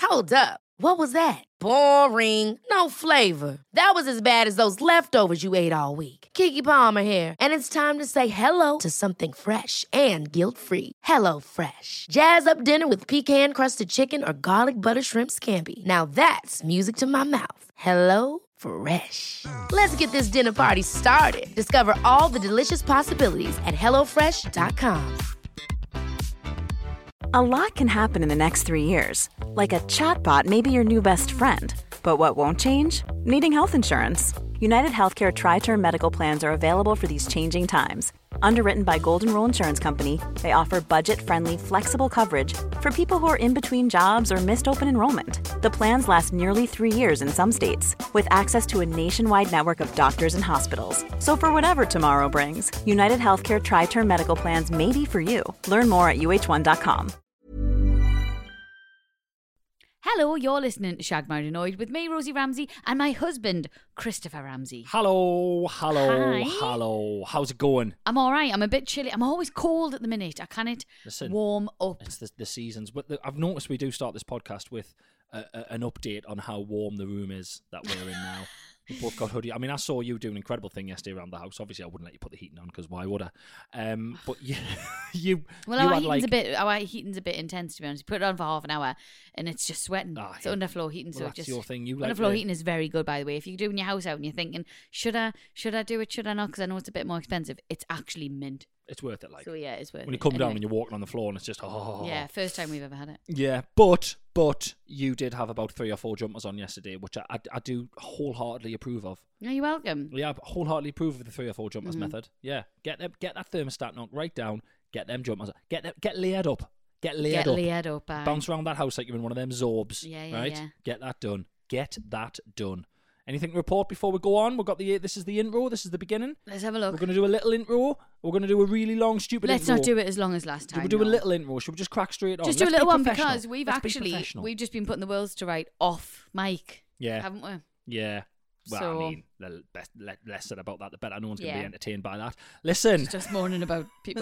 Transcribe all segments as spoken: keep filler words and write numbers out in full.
Hold up. What was that? Boring. No flavor. That was as bad as those leftovers you ate all week. Keke Palmer here, and it's time to say hello to something fresh and guilt-free. Hello Fresh. Jazz up dinner with pecan-crusted chicken or garlic butter shrimp scampi. Now that's music to my mouth. Hello Fresh. Let's get this dinner party started. Discover all the delicious possibilities at hello fresh dot com. A lot can happen in the next three years. Like a chatbot may be your new best friend. But what won't change? Needing health insurance. United Healthcare Tri-Term Medical Plans are available for these changing times. Underwritten by Golden Rule Insurance Company, they offer budget-friendly, flexible coverage for people who are in between jobs or missed open enrollment. The plans last nearly three years in some states, with access to a nationwide network of doctors and hospitals. So for whatever tomorrow brings, United Healthcare Tri-Term Medical Plans may be for you. Learn more at U H one dot com. Hello, you're listening to Shag Married Annoyed with me, Rosie Ramsey, and my husband, Christopher Ramsey. Hello, hello, Hi. hello. How's it going? I'm all right. I'm a bit chilly. I'm always cold at the minute. I can't Listen, warm up. It's the, the seasons. But the, I've noticed we do start this podcast with a, a, an update on how warm the room is that we're in now. We both got hoodie. I mean, I saw you do an incredible thing yesterday around the house. Obviously, I wouldn't let you put the heating on because why would I? Um, but you, you, Well, you our had heating's like a bit. Our heating's a bit intense, to be honest. You put it on for half an hour, and it's just sweating. Ah, it's yeah. underfloor heating, Well, so it that's just your thing. You like underfloor the- heating is very good, by the way. If you're doing your house out and you're thinking, should I, should I do it? Should I not? Because I know it's a bit more expensive. It's actually mint. it's worth it. Like So yeah, it's worth when you it. come down Anyway. and you're walking on the floor and it's just oh Yeah, first time we've ever had it. yeah. But but you did have about three or four jumpers on yesterday, which I I, I do wholeheartedly approve of. No, you're welcome. Yeah, I wholeheartedly approve of the three or four jumpers Mhm. method. Yeah, get them, get that thermostat knocked right down. Get them jumpers. Get them, get layered up. Get layered Get up. layered up. aye. Bounce around that house like you're in one of them Zorbs. Yeah, yeah, right? yeah. Get that done. Get that done. Anything to report before we go on? We've got the this is the intro. This is the beginning. Let's have a We're look. going to do a little intro. We're going to do a really long, stupid Let's intro. not do it as long as last time. Should we do a no. little intro? Should we just crack straight on? Just do Let's a little be one professional. because we've Let's be actually professional. we've just been putting the worlds to right off mic, yeah, haven't we? yeah. Well, So- I mean, the best, le- less said about that, the better. No one's going to Yeah. be entertained by that. Listen. It's just moaning about people.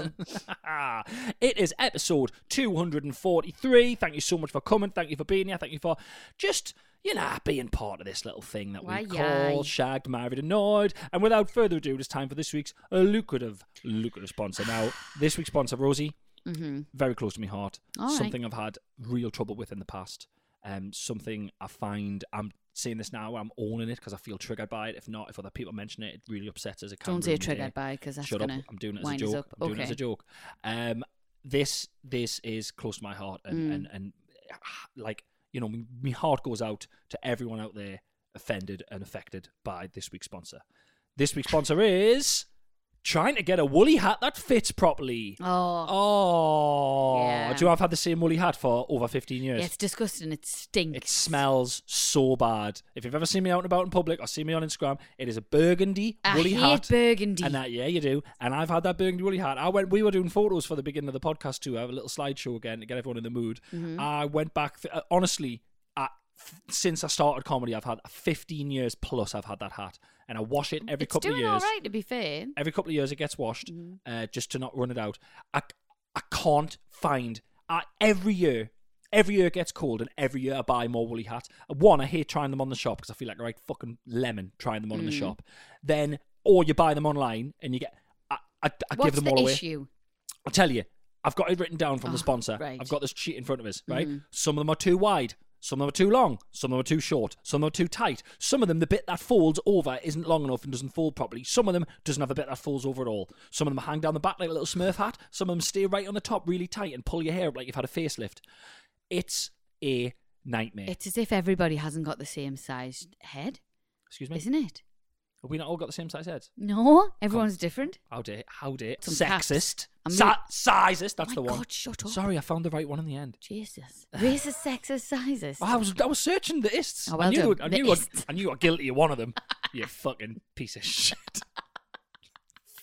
It is episode two hundred forty-three. Thank you so much for coming. Thank you for being here. Thank you for just, you know, being part of this little thing that Why, we call yay. Shagged, Married, Annoyed. And without further ado, it's time for this week's uh, lucrative, lucrative sponsor. Now, this week's sponsor, Rosie, hmm very close to my heart. All right. Something I've had real trouble with in the past. Um, something I find, I'm saying this now, I'm owning it because I feel triggered by it. If not, if other people mention it, it really upsets us. It can Don't say ruin the triggered day. by because that's Shut up! gonna I'm doing it as a wind us joke. up. I'm doing it as Okay. a joke. Um, this this is close to my heart, and Mm. and, and like you know, my heart goes out to everyone out there offended and affected by this week's sponsor. This week's sponsor is trying to get a woolly hat that fits properly. Oh, Oh, Yeah. do you know I've had the same woolly hat for over fifteen years? yeah, it's disgusting. It stinks. It smells so bad. If you've ever seen me out and about in public or seen me on Instagram, it is a burgundy I woolly hate hat. burgundy. And that, yeah, you do. And I've had that burgundy woolly hat. I went. We were doing photos for the beginning of the podcast too. I have a little slideshow again to get everyone in the mood. Mm-hmm. I went back. Uh, honestly, I, f- since I started comedy, I've had fifteen years plus. I've had that hat, and I wash it every it's couple doing of years. all right, to be fair. Every couple of years, it gets washed, Mm-hmm. uh, just to not run it out. I, I can't find. I, every year, every year it gets cold, and every year I buy more woolly hats. One, I hate trying them on the shop because I feel like a right fucking lemon trying them on in the Mm. shop. Then, or you buy them online and you get. I, I, I What's give them the all away. issue? I'll tell you. I've got it written down from Oh, the sponsor. right. I've got this sheet in front of us, right? Mhm. Some of them are too wide. Some of them are too long. Some of them are too short. Some of them are too tight. Some of them, the bit that folds over isn't long enough and doesn't fold properly. Some of them doesn't have a bit that folds over at all. Some of them hang down the back like a little Smurf hat. Some of them stay right on the top really tight and pull your hair up like you've had a facelift. It's a nightmare. It's as if everybody hasn't got the same sized head, Excuse me? isn't it? Have we not all got the same size heads? No, everyone's different. How dare, how dare. Some Sexist. cats. I'm Sa- not- sizist, that's oh the my one. God, shut up. Sorry, I found the right one in the end. Jesus. Racist, sexist, sizes. I was I was searching the ists. Oh, well I knew done. I The knew I, ists. I knew I got guilty of one of them. You fucking piece of shit.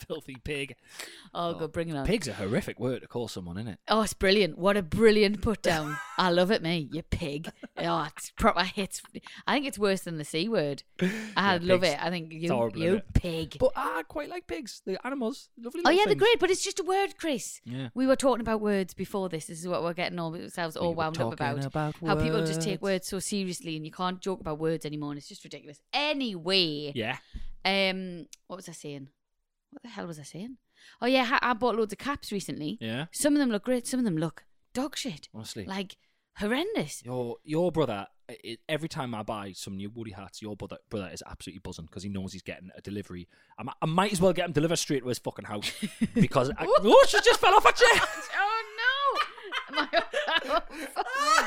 Filthy pig. Oh, good, bring it on. Pig's a horrific word to call someone, isn't it? Oh, it's brilliant. What a brilliant put down. I love it, me. You pig. Oh, it's proper hits. I think it's worse than the C word. I Yeah, love pigs. it. I think you, horrible, you isn't it? pig. But I quite like pigs. The animals. Lovely Oh, little yeah, they're things. great, but it's just a word, Chris. Yeah. We were talking about words before this. This is what we're getting all ourselves all We were wound up talking about. about How people just take words. words so seriously and you can't joke about words anymore and it's just ridiculous. Anyway. Yeah. Um, what was I saying? What the hell was I saying? Oh yeah, ha- I bought loads of caps recently. Yeah. Some of them look great. Some of them look dog shit. Honestly. Like horrendous. Your your brother, i every time I buy some new Woody hats, your brother brother is absolutely buzzing because he knows he's getting a delivery. I, mi- I might as well get him delivered straight to his fucking house because I, oh, she just fell off a chair. Oh no! Am I-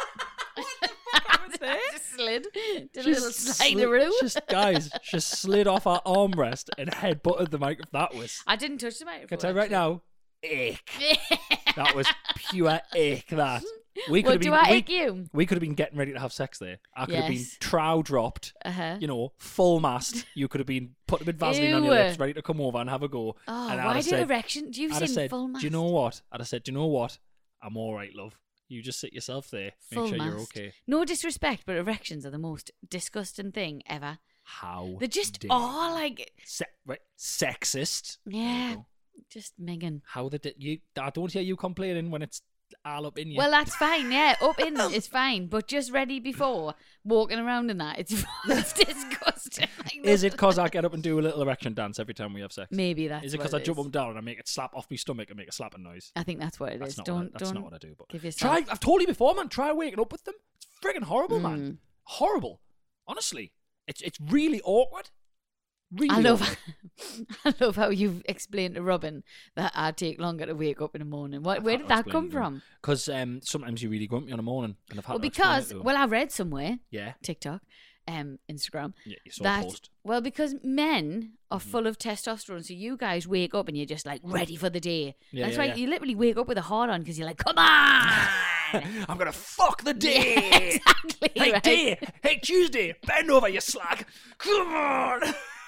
just slid. Did a little slideroo. Just guys, she slid off her armrest and head butted the microphone. That was. I didn't touch the microphone. Can I tell you right now? Ick. That was pure ick. That we could What have do been. I we, ick you? we could have been getting ready to have sex there. I could have been Yes. trow dropped. Uh-huh. You know, full mast. You could have been putting a bit of Vaseline on your Ew. lips, ready to come over and have a go. Oh, and I'd why have do said, erection? Do you I'd have say said, full mast? do you know what? I'd have said, do you know what? I'm all right, love. You just sit yourself there. Make Full sure mast. you're okay. No disrespect, but erections are the most disgusting thing ever. How? They just dare are you. like, Se- right, sexist. There you yeah, go. just Megan. How they did you? I don't hear you complaining when it's all up in you. Well, that's fine. Yeah, up in is fine, but just ready before walking around in that, it's, it's disgusting. Like, Is it because I get up and do a little erection dance every time we have sex? Maybe that's. Is it because because I jump up and down and I make it slap off my stomach and make a slapping noise? I think that's what it That's is. not Don't what I, that's don't not what I do. But give yourself. try. I've told you before, man. Try waking up with them. It's friggin' horrible, Mm. man. Horrible. Honestly, it's it's really awkward. Really I love, awkward. I love how you've explained to Robin that I take longer to wake up in the morning. What, where did that come from? Because um, sometimes you're really grumpy on the morning, and I've had Well, to explain it because to 'em. well, I read somewhere yeah, TikTok, um, Instagram yeah, you saw that a post. well, because men are Mm-hmm. full of testosterone, so you guys wake up and you're just like ready for the day. Yeah, That's yeah, right. yeah. You literally wake up with a hard on because you're like, come on. I'm gonna fuck the day. Exactly. Hey, right. day. Hey, Tuesday. Bend over, you slag. Come on.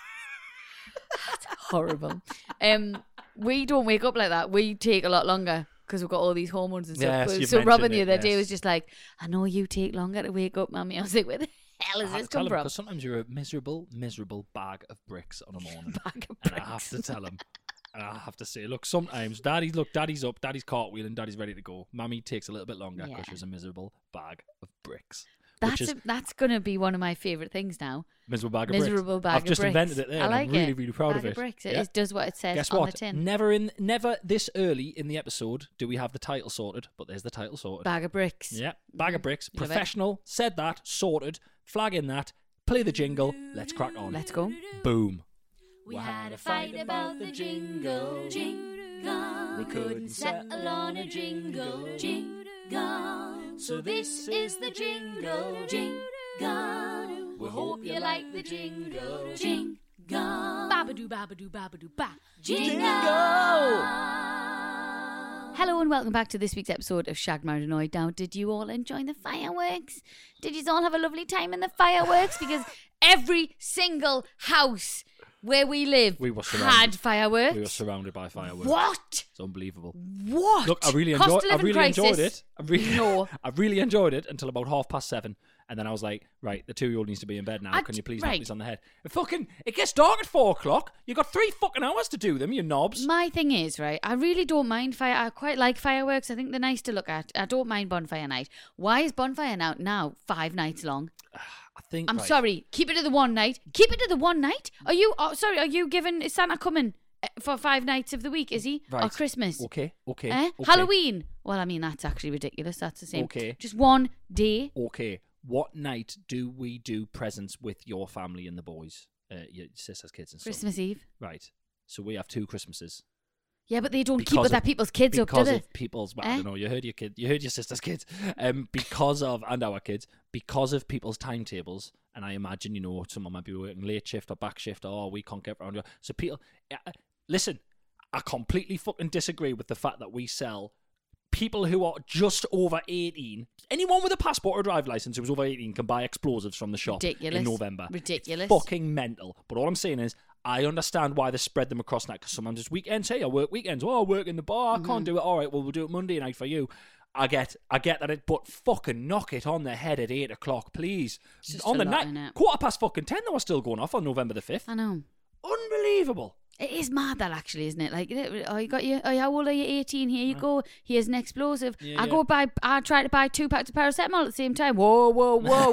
Horrible. Um, we don't wake up like that. We take a lot longer because we've got all these hormones and stuff. Yes, But- you've so Robin mentioned the it, other day yes. was just like, I know you take longer to wake up, Mummy. I was like, where the hell has this come from? Because sometimes you're a miserable, miserable bag of bricks on a morning. Bag of And I have bricks. to tell him. And I have to say, look, sometimes Daddy's look, Daddy's up, Daddy's cartwheeling, Daddy's ready to go. Mummy takes a little bit longer because Yeah. she's a miserable bag of bricks. which That's is a, that's gonna be one of my favourite things now. miserable bag of Miserable bricks. bag I've of just bricks. invented it there. I and like I'm really, it. really proud bag of it. bricks. It Yeah. is- does what it says Guess on what? the tin. Never in, never this early in the episode do we have the title sorted, but there's the title sorted. Bag of bricks. Yeah, bag of bricks. Love it. Professional. Said that. Sorted. Flag in that. Play the jingle. Let's crack on. Let's go. Boom. We had a fight about the jingle, jingle. We couldn't settle on a jingle, jingle. So this is the jingle, jingle. We hope you like the jingle, jingle. Babadoo, babadoo, babadoo, ba. Jingle. Hello and welcome back to this week's episode of Shagged, Married and Annoyed. Now, did you all enjoy the fireworks? Did you all have a lovely time in the fireworks? Because every single house where we live We were had surrounded. fireworks. We were surrounded by fireworks. What? It's unbelievable. What? Look, I really Cost enjoyed. of I living really crisis? enjoyed it. I really, No. I really enjoyed it until about half past seven, and then I was like, "Right, the two-year-old needs to be in bed now. I Can d- you please right. knock this on the head?" It fucking, it gets dark at four o'clock. You got three fucking hours to do them, you knobs. My thing is, right, I really don't mind fire. I quite like fireworks. I think they're nice to look at. I don't mind bonfire night. Why is bonfire now, now five nights long? I think. I'm right, sorry. Keep it to the one night. Keep it to the one night. Are you? Oh, sorry. Are you giving? Is Santa coming uh, for five nights of the week? Is he? Or Right. Christmas? Okay. Okay. Eh? okay. Halloween. Well, I mean that's actually ridiculous. That's the same. Okay. Just one day. Okay. What night do we do presents with your family and the boys, uh, your sisters, kids, and stuff? Christmas Eve. Right. So we have two Christmases. Yeah, but they don't keep Because with of- their people's kids up, do because they? of people's, well, I Eh? don't know. You heard your kid, you heard your sister's kids. Um, because of and our kids, because of people's timetables, and I imagine you know someone might be working late shift or back shift, or oh, we can't get around. So people, uh, listen, I completely fucking disagree with the fact that we sell people who are just over eighteen. Anyone with a passport or a drive license who's over eighteen can buy explosives from the shop Ridiculous. in November. Ridiculous. It's fucking mental. But all I'm saying is, I understand why they spread them across night, because sometimes it's weekends. Hey, I work weekends. Oh, I work in the bar. I Mm-hmm. can't do it. All right, well, we'll do it Monday night for you. I get, I get that, it, but fucking knock it on the head at eight o'clock, please. just On a the lot, night, innit? quarter past fucking ten, they were still going off on November the fifth. I know. Unbelievable. It is mad that actually, isn't it? Like, oh, you got your, oh, how old are you? eighteen. Here you go. Here's an explosive. Yeah, I yeah. go buy, I try to buy two packs of paracetamol at the same time. Whoa, whoa, whoa!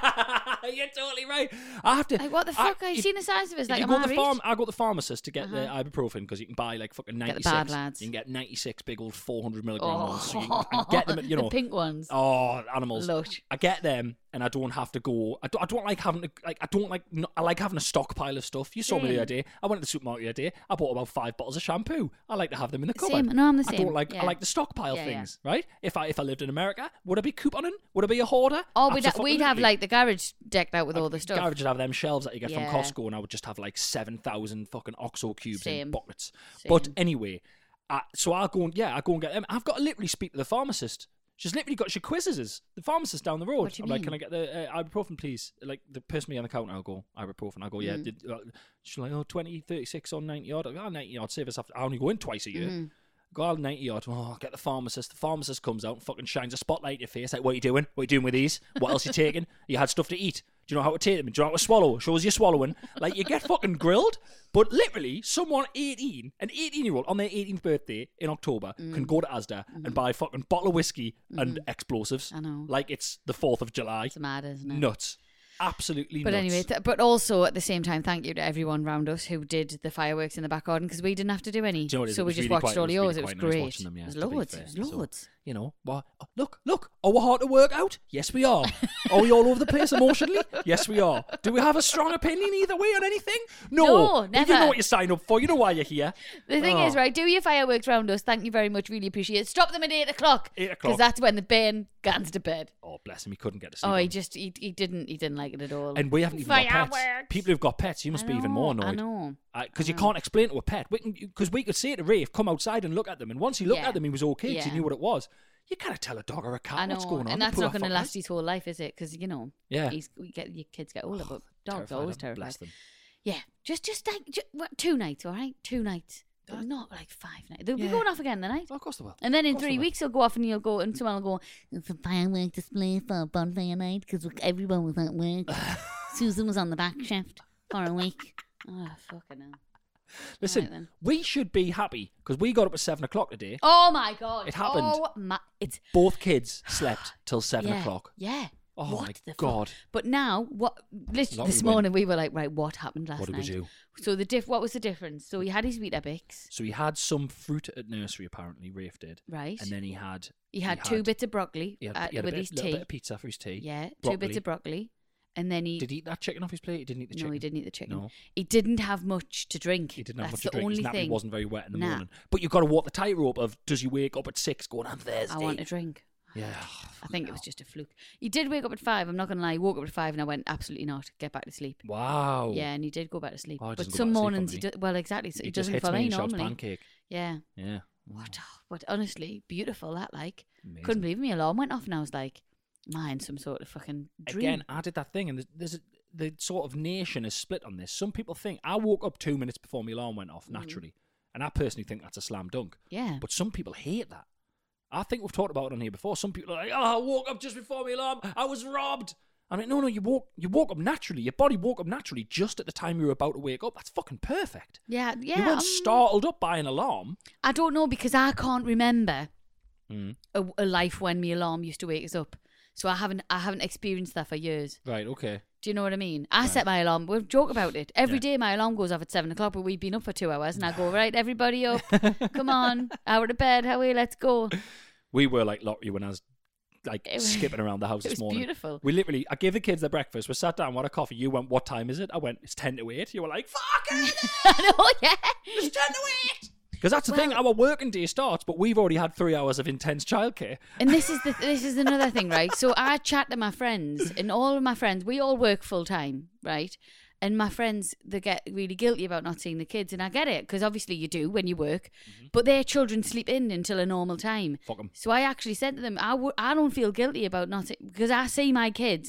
You're totally right. I have to. Like, what the I- fuck? Have you if- seen the size of it? It's If like, you am go I to the rich? farm, I go to the pharmacist to get Uh-huh. the ibuprofen, because you can buy like fucking the ninety-six. bad lads. You can get ninety-six big old four hundred milligram Oh, ones. So you can and get them, at, you know. the pink ones. Oh, animals! Lush. I get them, and I don't have to go. I don't, I don't like having to, like. I don't like. no- I like having a stockpile of stuff. You saw me the Same. other day. I went to the supermarket the other day. I bought about five bottles of shampoo. I like to have them in the cupboard. Same. No, I'm the I same. don't like. I Yeah. like the stockpile Yeah, yeah. things, right? If I if I lived in America, would I be couponing? Would I be a hoarder? Oh, we'd, ha- we'd have Abso-fucking-lutely. like the garage decked out with all the stuff. Garage would have them shelves that you get Yeah. from Costco, and I would just have like seven thousand fucking OXO cubes Same. in buckets. Same. But anyway, uh, so I'll go and yeah, I go and get them. I've got to literally speak to the pharmacist. She's literally got she quizzes us. The pharmacist down the road. What do you I'm like, mean? can I get the uh, ibuprofen, please? Like the person behind the counter, I'll go ibuprofen. I'll go, yeah. Mm. Did, uh, she's like, oh, twenty, thirty-six or ninety odd. I go, oh, ninety odd. Save us after. I only go in twice a year. Mm-hmm. Go out ninety odd. Oh, get the pharmacist. The pharmacist comes out and fucking shines a spotlight in your face. Like, what are you doing? What are you doing with these? What else are you taking? You had stuff to eat. Do you know how to take them? Do you know how to swallow? Shows you swallowing. Like, you get fucking grilled. But literally, someone eighteen, an eighteen-year-old on their eighteenth birthday in October Mm. can go to Asda and buy a fucking bottle of whiskey and explosives. Mm-hmm. I know. Like it's the fourth of July. It's mad, isn't it? Nuts. Absolutely But nuts. anyway, th- but also at the same time, thank you to everyone around us who did the fireworks in the back garden, because we didn't have to do any. Do you know what it is? so It we was just really watched quite- all it was yours. really It was quite nice great. watching them, yeah, it was to be loads. fair. It was So, loads. You know, what? Look, look. Are we hard to work out? Yes, we are. Are we all over the place emotionally? Yes, we are. Do we have a strong opinion either way on anything? No. No, If never. You know what you sign up for. You know why you're here. The thing Oh. is, right, do your fireworks round us. Thank you very much. Really appreciate it. Stop them at eight o'clock. Eight o'clock. Because that's when the Ben gans to bed. Oh, bless him. He couldn't get to sleep. Oh, on. he just, he, he didn't, he didn't like it at all. And we haven't even got pets. Fireworks. People who've got pets, you must I be even know, more I annoyed. know. Because you can't explain to a pet. Because we, we could say to Rafe, come outside and look at them. And once he looked Yeah. at them, he was okay because Yeah. he knew what it was. You can't tell a dog or a cat I know, what's going on. and The that's poor not going to fuckers. last his whole life, is it? Because you know, Yeah. he's we get your kids get older, but dogs Terrified are always of them. terrified. Bless them. Yeah, just just like ju- what, two nights, all right, two nights, but not like five nights. They'll be Yeah. going off again the night. Oh, of course they will. And then in Of course three they will. weeks, he'll go off and he'll go, and someone will go, it's a firework display for bonfire night because everyone was at work. Susan was on the back shift for a week. Oh, fucking hell. Listen, Right then. we should be happy because we got up at seven o'clock today. Oh my God. It happened. Oh my, it's, Both kids slept till seven yeah, o'clock. Yeah. Oh what my the fuck? God. But now, what? Literally, Lot this we win. morning we were like, right, what happened last What did we night? do? So the diff. What was the difference? So he had his Weetabix, So he had some fruit at nursery, apparently, Rafe did. right? And then he had... he had two bits of broccoli he had, uh, he had a with bit, his little tea. bit of pizza for his tea. Yeah, two Broccoli. bits of broccoli, and then he. Did he eat that chicken off his plate? He didn't eat the chicken. No, he didn't eat the chicken. No. He didn't have much to drink. He didn't have That's much to the drink. His only nappy thing. wasn't very wet in the Nah. morning. But you've got to walk the tightrope of, does he wake up at six going, I'm Thursday? I want a drink. Yeah. I think it was just a fluke. He did wake up at five. I'm not gonna lie. He woke up at five, and I went, absolutely not. Get back to sleep. Wow. Yeah, and he did go back to sleep. Oh, he but doesn't go some back to sleep, mornings, he does he? do, well, exactly. So He, he, just doesn't hits for me me and shouts normally. pancake. Yeah. Yeah. What? What? Honestly, beautiful. That like Amazing. couldn't believe my alarm went off, and I was like, "Mine, some sort of fucking dream." Again, I did that thing, and there's, there's a, the sort of nation is split on this. Some people think I woke up two minutes before my alarm went off naturally, and I personally think that's a slam dunk. yeah. But some people hate that. I think we've talked about it on here before. Some people are like, "Oh, I woke up just before my alarm. I was robbed." I'm like, no, no, you woke, you woke up naturally. Your body woke up naturally just at the time you were about to wake up. That's fucking perfect. yeah, yeah. you weren't um, startled up by an alarm. I don't know because I can't remember Mm. a, a life when my alarm used to wake us up. So I haven't, I haven't experienced that for years. Right. Okay. Do you know what I mean? I set my alarm. We joke about it every Yeah. day. My alarm goes off at seven o'clock, but we've been up for two hours, and I go, right, everybody up, come on, out of bed, Howie, let's go. We were like Lottie when I was like It was- skipping around the house it this was morning. beautiful. We literally, I gave the kids their breakfast. We sat down, what a coffee. You went, what time is it? I went, it's ten to eight. You were like, fuck it, I know, yeah. it's ten to eight. Because that's the thing, our working day starts, but we've already had three hours of intense childcare. And this is the this is another thing, right? So I chat to my friends, and all of my friends, we all work full time, right? And my friends, they get really guilty about not seeing the kids, and I get it because obviously you do when you work, but their children sleep in until a normal time. Fuck 'em. So I actually said to them, I w- I don't feel guilty about not because I see my kids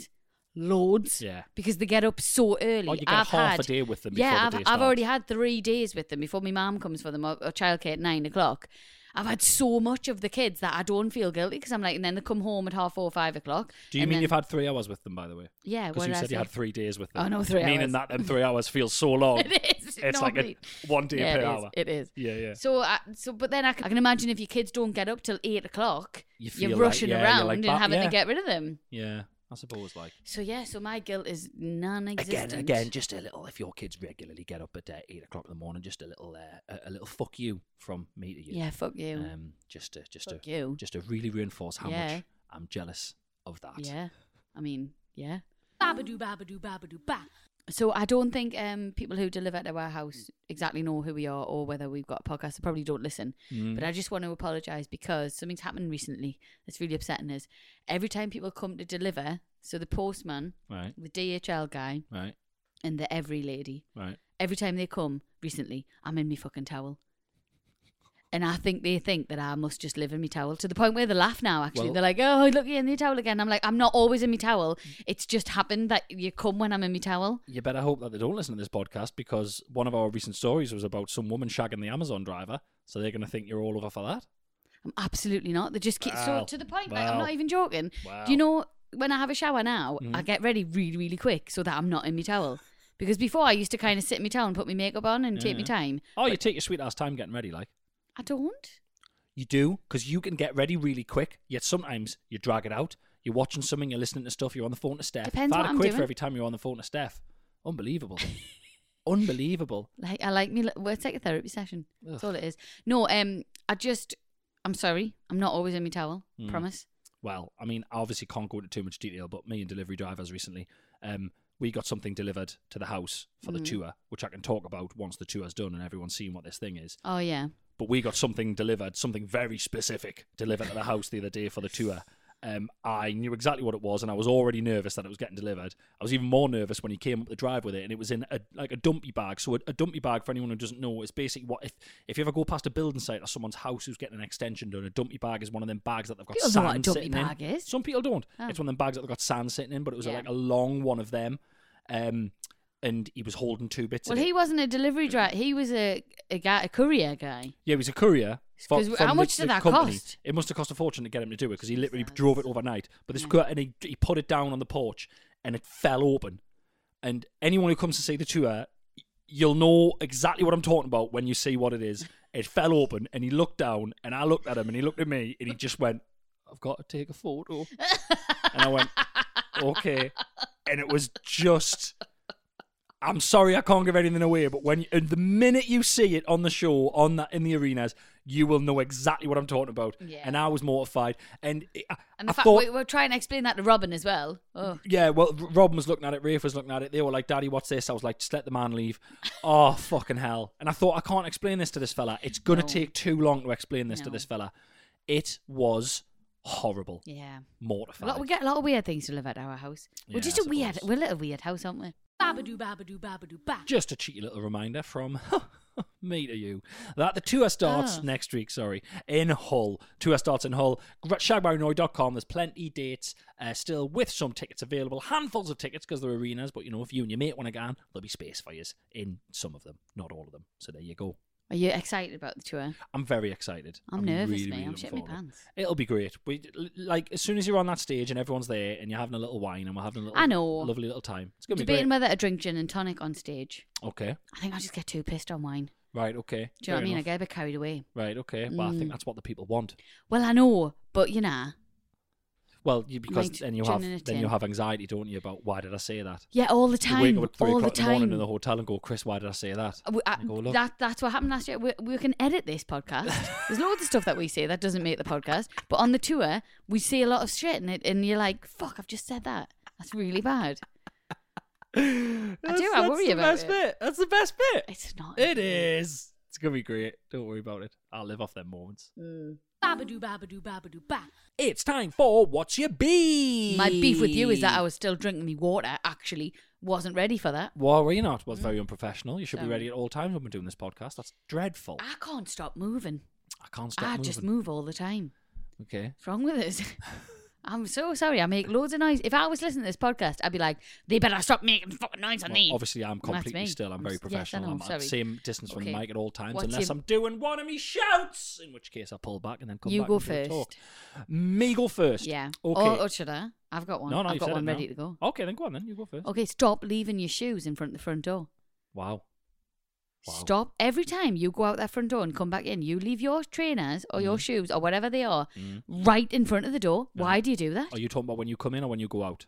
loads. Yeah. Because they get up so early. Oh, you get I've half had, a day with them Yeah, before I've, the day I've starts. already had three days with them before my mum comes for them, or, or childcare at nine o'clock. I've had so much of the kids that I don't feel guilty because I'm like, and then they come home at half four, five o'clock. Do you and mean then- you've had three hours with them, by the way? Yeah, Because what you did I said you say? had three days with them. Oh, no, three Meaning hours. that them three hours feels so long. It is. It's like a normally. one day yeah, per it hour. Is. It is. Yeah, yeah. So, I, so, but then I, c- I can imagine if your kids don't get up till eight o'clock, You you're feel like- rushing yeah, you're around like, and "Ba- having yeah." to get rid of them. Yeah, I suppose, like. So yeah, so my guilt is non-existent. Again, again, just a little. If your kids regularly get up at uh, eight o'clock in the morning, just a little, uh, a, a little fuck you from me to you. Yeah, fuck you. Um, just to, just Fuck to, you. just to really reinforce how Yeah. much I'm jealous of that. Yeah, I mean, yeah. Babadoo, babadoo, babadoo, ba. So I don't think um, people who deliver to our house exactly know who we are or whether we've got a podcast. They probably don't listen. Mm. But I just want to apologise because something's happened recently that's really upsetting us. Every time people come to deliver, so the postman, Right, the D H L guy, right, and the every lady, right. every time they come recently, I'm in my fucking towel. And I think they think that I must just live in my towel to the point where they laugh now, actually. Well- They're like, oh, look, you're in your towel again. I'm like, I'm not always in my towel. It's just happened that you come when I'm in my towel. You better hope that they don't listen to this podcast because one of our recent stories was about some woman shagging the Amazon driver. So they're going to think you're all over for that. I'm absolutely not. They just keep so Wow. to the point. Like, Wow. I'm not even joking. Wow. Do you know when I have a shower now, Mhm. I get ready really, really quick so that I'm not in my towel. Because before I used to kind of sit in my towel and put my makeup on and take my Yeah. time. Oh, you take your sweet ass time getting ready, like. I don't. You do, because you can get ready really quick, yet sometimes you drag it out. You're watching something, you're listening to stuff, you're on the phone to Steph. Depends If I what had a I'm quid doing. for every time you're on the phone to Steph. Unbelievable. Unbelievable. Like I like me. Well, it's like a therapy session. That's Ugh. all it is. No, um, I just. I'm sorry. I'm not always in my towel. Mm. Promise. Well, I mean, I obviously can't go into too much detail, but me and delivery drivers recently, um, we got something delivered to the house for the Mm. tour, which I can talk about once the tour's done and everyone's seen what this thing is. Oh yeah. But we got something delivered, something very specific delivered to the house the other day for the tour. Um, I knew exactly what it was, and I was already nervous that it was getting delivered. I was even more nervous when he came up the drive with it, and it was in a, like a dumpy bag. So a, a dumpy bag, for anyone who doesn't know, is basically what if if you ever go past a building site or someone's house who's getting an extension done. A dumpy bag is one of them bags that they've got People know sand what a dumpy sitting bag in. is. Some people don't. Oh. It's one of them bags that they've got sand sitting in, but it was Yeah. like a long one of them. Um, and he was holding two bits Well, of he it. wasn't a delivery driver. He was a a guy, a courier guy. Yeah, he was a courier. For, 'Cause from how much the, did the that company. cost? It must have cost a fortune to get him to do it because he literally Jesus. drove it overnight. But this Yeah. and he, he put it down on the porch and it fell open. And anyone who comes to see the tour, you'll know exactly what I'm talking about when you see what it is. It fell open and he looked down and I looked at him and he looked at me and he just went, I've got to take a photo. And I went, okay. And it was just... I'm sorry I can't give anything away, but when and the minute you see it on the show, on that in the arenas, you will know exactly what I'm talking about. Yeah. And I was mortified. And I, And I the fact thought, we, we're trying to explain that to Robin as well. Oh, yeah, well, R- Robin was looking at it, Rafe was looking at it. They were like, "Daddy, what's this?" I was like, "Just let the man leave." Oh, fucking hell! And I thought, I can't explain this to this fella. It's gonna No. take too long to explain this to No. this fella. It was horrible, yeah. A mortified. lot, we get a lot of weird things to live at our house. Yeah, We're just I a weird. suppose. We're a little weird house, aren't we? Babadoo, babadoo, babadoo, ba. Just a cheeky little reminder from me to you that the tour starts Oh. next week, sorry, in Hull. Tour starts in Hull. shag barry noy dot com. There's plenty dates uh, still with some tickets available. Handfuls of tickets because they're arenas, but you know, if you and your mate want to go on, there'll be space for you in some of them, not all of them. So there you go. Are you excited about the tour? I'm very excited. I'm, nervous, really, mate. really I'm looking shitting my forward to it. pants. It'll be great. We like as soon as you're on that stage and everyone's there and you're having a little wine and we're having a little, I know. lovely little time. It's gonna be Debating great. whether to drink gin and tonic on stage. Okay, I think I'll just get too pissed on wine. right, okay. Do you know Fair what I mean? I enough. get a bit carried away. Right, okay. Well, I think Mm. that's what the people want. Well, I know, but you know. Well, you, because Right, then you gin have in a then you tin. have anxiety, don't you, about why did I say that? Yeah, all the You wake time. up at three All the o'clock in the morning time. in the hotel and go, Chris, why did I say that? We- I- And go, look. that that's what happened last year. We, we can edit this podcast. There's loads of stuff that we say that doesn't make the podcast, but on the tour we say a lot of shit, and it, and you're like, "Fuck, I've just said that. That's really bad." I do, I worry the about best it. bit. That's the best bit. It's not. It is. It's gonna be great. Don't worry about it. I'll live off them moments. Babadoo, babadoo, babadoo, ba. It's time for What's Your Beef? My beef with you is that I was still drinking me water. Actually, wasn't ready for that. Well, were you not? Well, it's very unprofessional. You should be Sorry. ready at all times when we're doing this podcast. That's dreadful. I can't stop moving. I can't stop I moving. just move all the time. Okay. What's wrong with us? I'm so sorry. I make loads of noise. If I was listening to this podcast, I'd be like, they better stop making fucking noise on Well, me. obviously, I'm And that's completely me. still. I'm very Yes, I professional. know, I'm at sorry. the same distance from Okay. the mic at all times, What's unless your- I'm doing one of me shouts, in which case I pull back and then come You back go and do a talk. first. Me go first. Yeah. Okay. Or, or should I? I've got one. no, no, I've you got said one it now. ready to go. Okay, then go on. Then you go first. Okay, stop leaving your shoes in front of the front door. Wow. Wow. Stop. Every time you go out that front door and come back in, you leave your trainers or your shoes or whatever they are Mm. right in front of the door. Why do you do that? Are you talking about when you come in or when you go out?